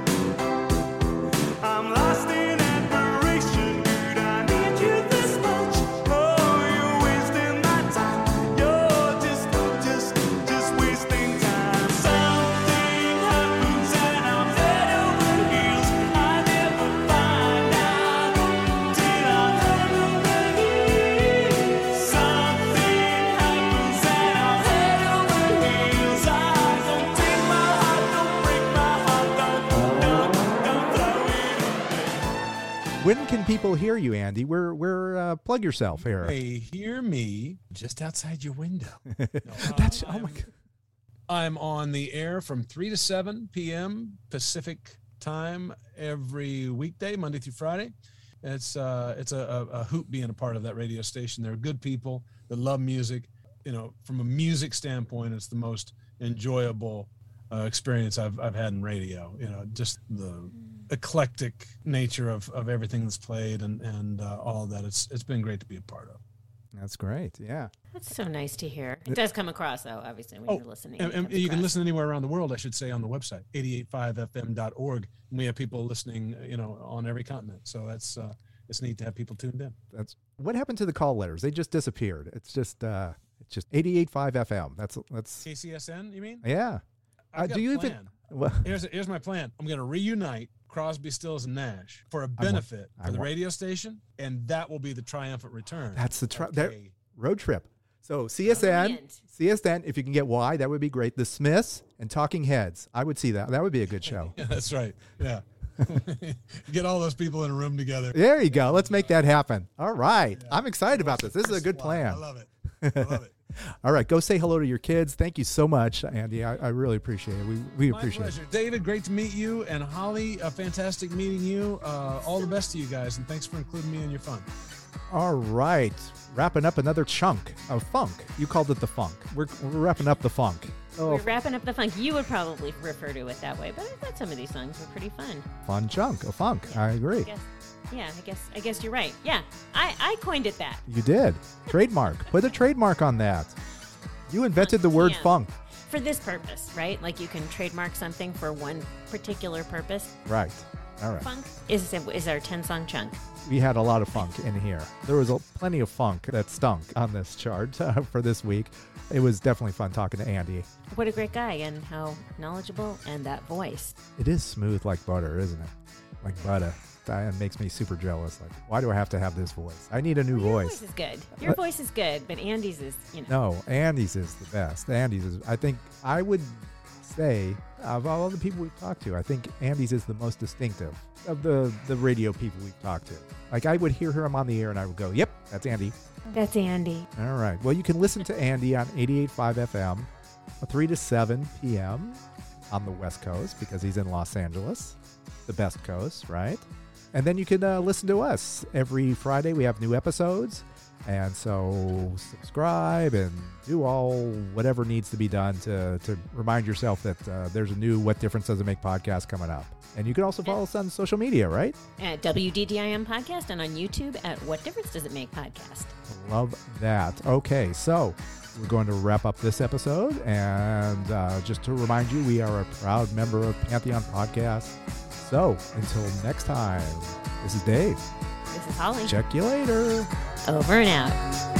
I'm lost in admiration. Could I need you this much? Oh, you're wasting my time. You're just, just, just wasting time. Something happens and I'm head over heels. I never find out till I'm head over heels. Something happens and I'm head over heels. I don't take my heart, don't break my heart, don't, don't, don't throw it. When can people hear you, Andy? Where where uh, plug yourself here? Hey, hear me just outside your window. No, That's uh, oh my I'm- god. I'm on the air from three to seven p.m. Pacific time every weekday, Monday through Friday. It's uh, it's a, a, a hoot being a part of that radio station. There are good people that love music. You know, from a music standpoint, it's the most enjoyable uh, experience I've I've had in radio. You know, just the eclectic nature of, of everything that's played and and uh, all of that. It's it's been great to be a part of. That's great. Yeah. That's so nice to hear. It does come across, though, obviously, when Oh, you're listening. And, it and comes you can across. listen anywhere around the world, I should say, on the website, eighty-eight point five F M dot org. And we have people listening, you know, on every continent. So that's uh, it's neat to have people tuned in. That's what happened to the call letters. They just disappeared. It's just uh it's just eighty-eight point five F M. That's that's K C S N, you mean? yeah. I've Uh, got do you a even plan. Well, here's here's my plan. I'm going to reunite Crosby, Stills, and Nash for a benefit I for the want- radio station, and that will be the triumphant return. That's the tri- of that, Kay. road trip. So C S N, Brilliant. C S N, if you can get Y, that would be great. The Smiths and Talking Heads. I would see that. That would be a good show. Yeah, that's right. Yeah. Get all those people in a room together. There you go. Let's make that happen. All right. I'm excited about this. This is a good plan. I love it. I love it. All right. Go say hello to your kids. Thank you so much, Andy. I, I really appreciate it. We, we My appreciate pleasure. it. David, great to meet you. And Holly, uh, fantastic meeting you. Uh, all the best to you guys. And thanks for including me in your fun. All right. Wrapping up another chunk of funk. You called it the funk. We're, we're wrapping up the funk. Oh, We're wrapping up the funk. You would probably refer to it that way, but I thought some of these songs were pretty fun. fun chunk of funk. I agree. I guess, yeah, I guess I guess you're right. Yeah, I, I coined it that. You did. Trademark. Put a trademark on that. You invented the word Yeah. funk. For this purpose, right? Like you can trademark something for one particular purpose. Right. All right. Funk is is our ten-song chunk. We had a lot of funk in here. There was a, plenty of funk that stunk on this chart uh, for this week. It was definitely fun talking to Andy. What a great guy and how knowledgeable, and that voice. It is smooth like butter, isn't it? Like butter. That makes me super jealous. Like, why do I have to have this voice? I need a new Your voice. voice is good. Your What? voice is good, but Andy's is, you know. No, Andy's is the best. Andy's is, I think, I would say, of all the people we've talked to, I think Andy's is the most distinctive of the, the radio people we've talked to. Like, I would hear him on the air and I would go, yep, that's Andy. That's Andy. All right. Well, you can listen to Andy on eighty-eight point five F M, three to seven p.m. on the West Coast because he's in Los Angeles, the best coast, right? And then you can uh, listen to us every Friday. We have new episodes. And so subscribe and do all whatever needs to be done to, to remind yourself that uh, there's a new What Difference Does It Make podcast coming up. And you can also follow us on social media, right? At W D D I M Podcast and on YouTube at What Difference Does It Make Podcast. Love that. Okay, so we're going to wrap up this episode. And uh, just to remind you, we are a proud member of Pantheon Podcast. So until next time, this is Dave. This is Holly. Check you later. Over and out.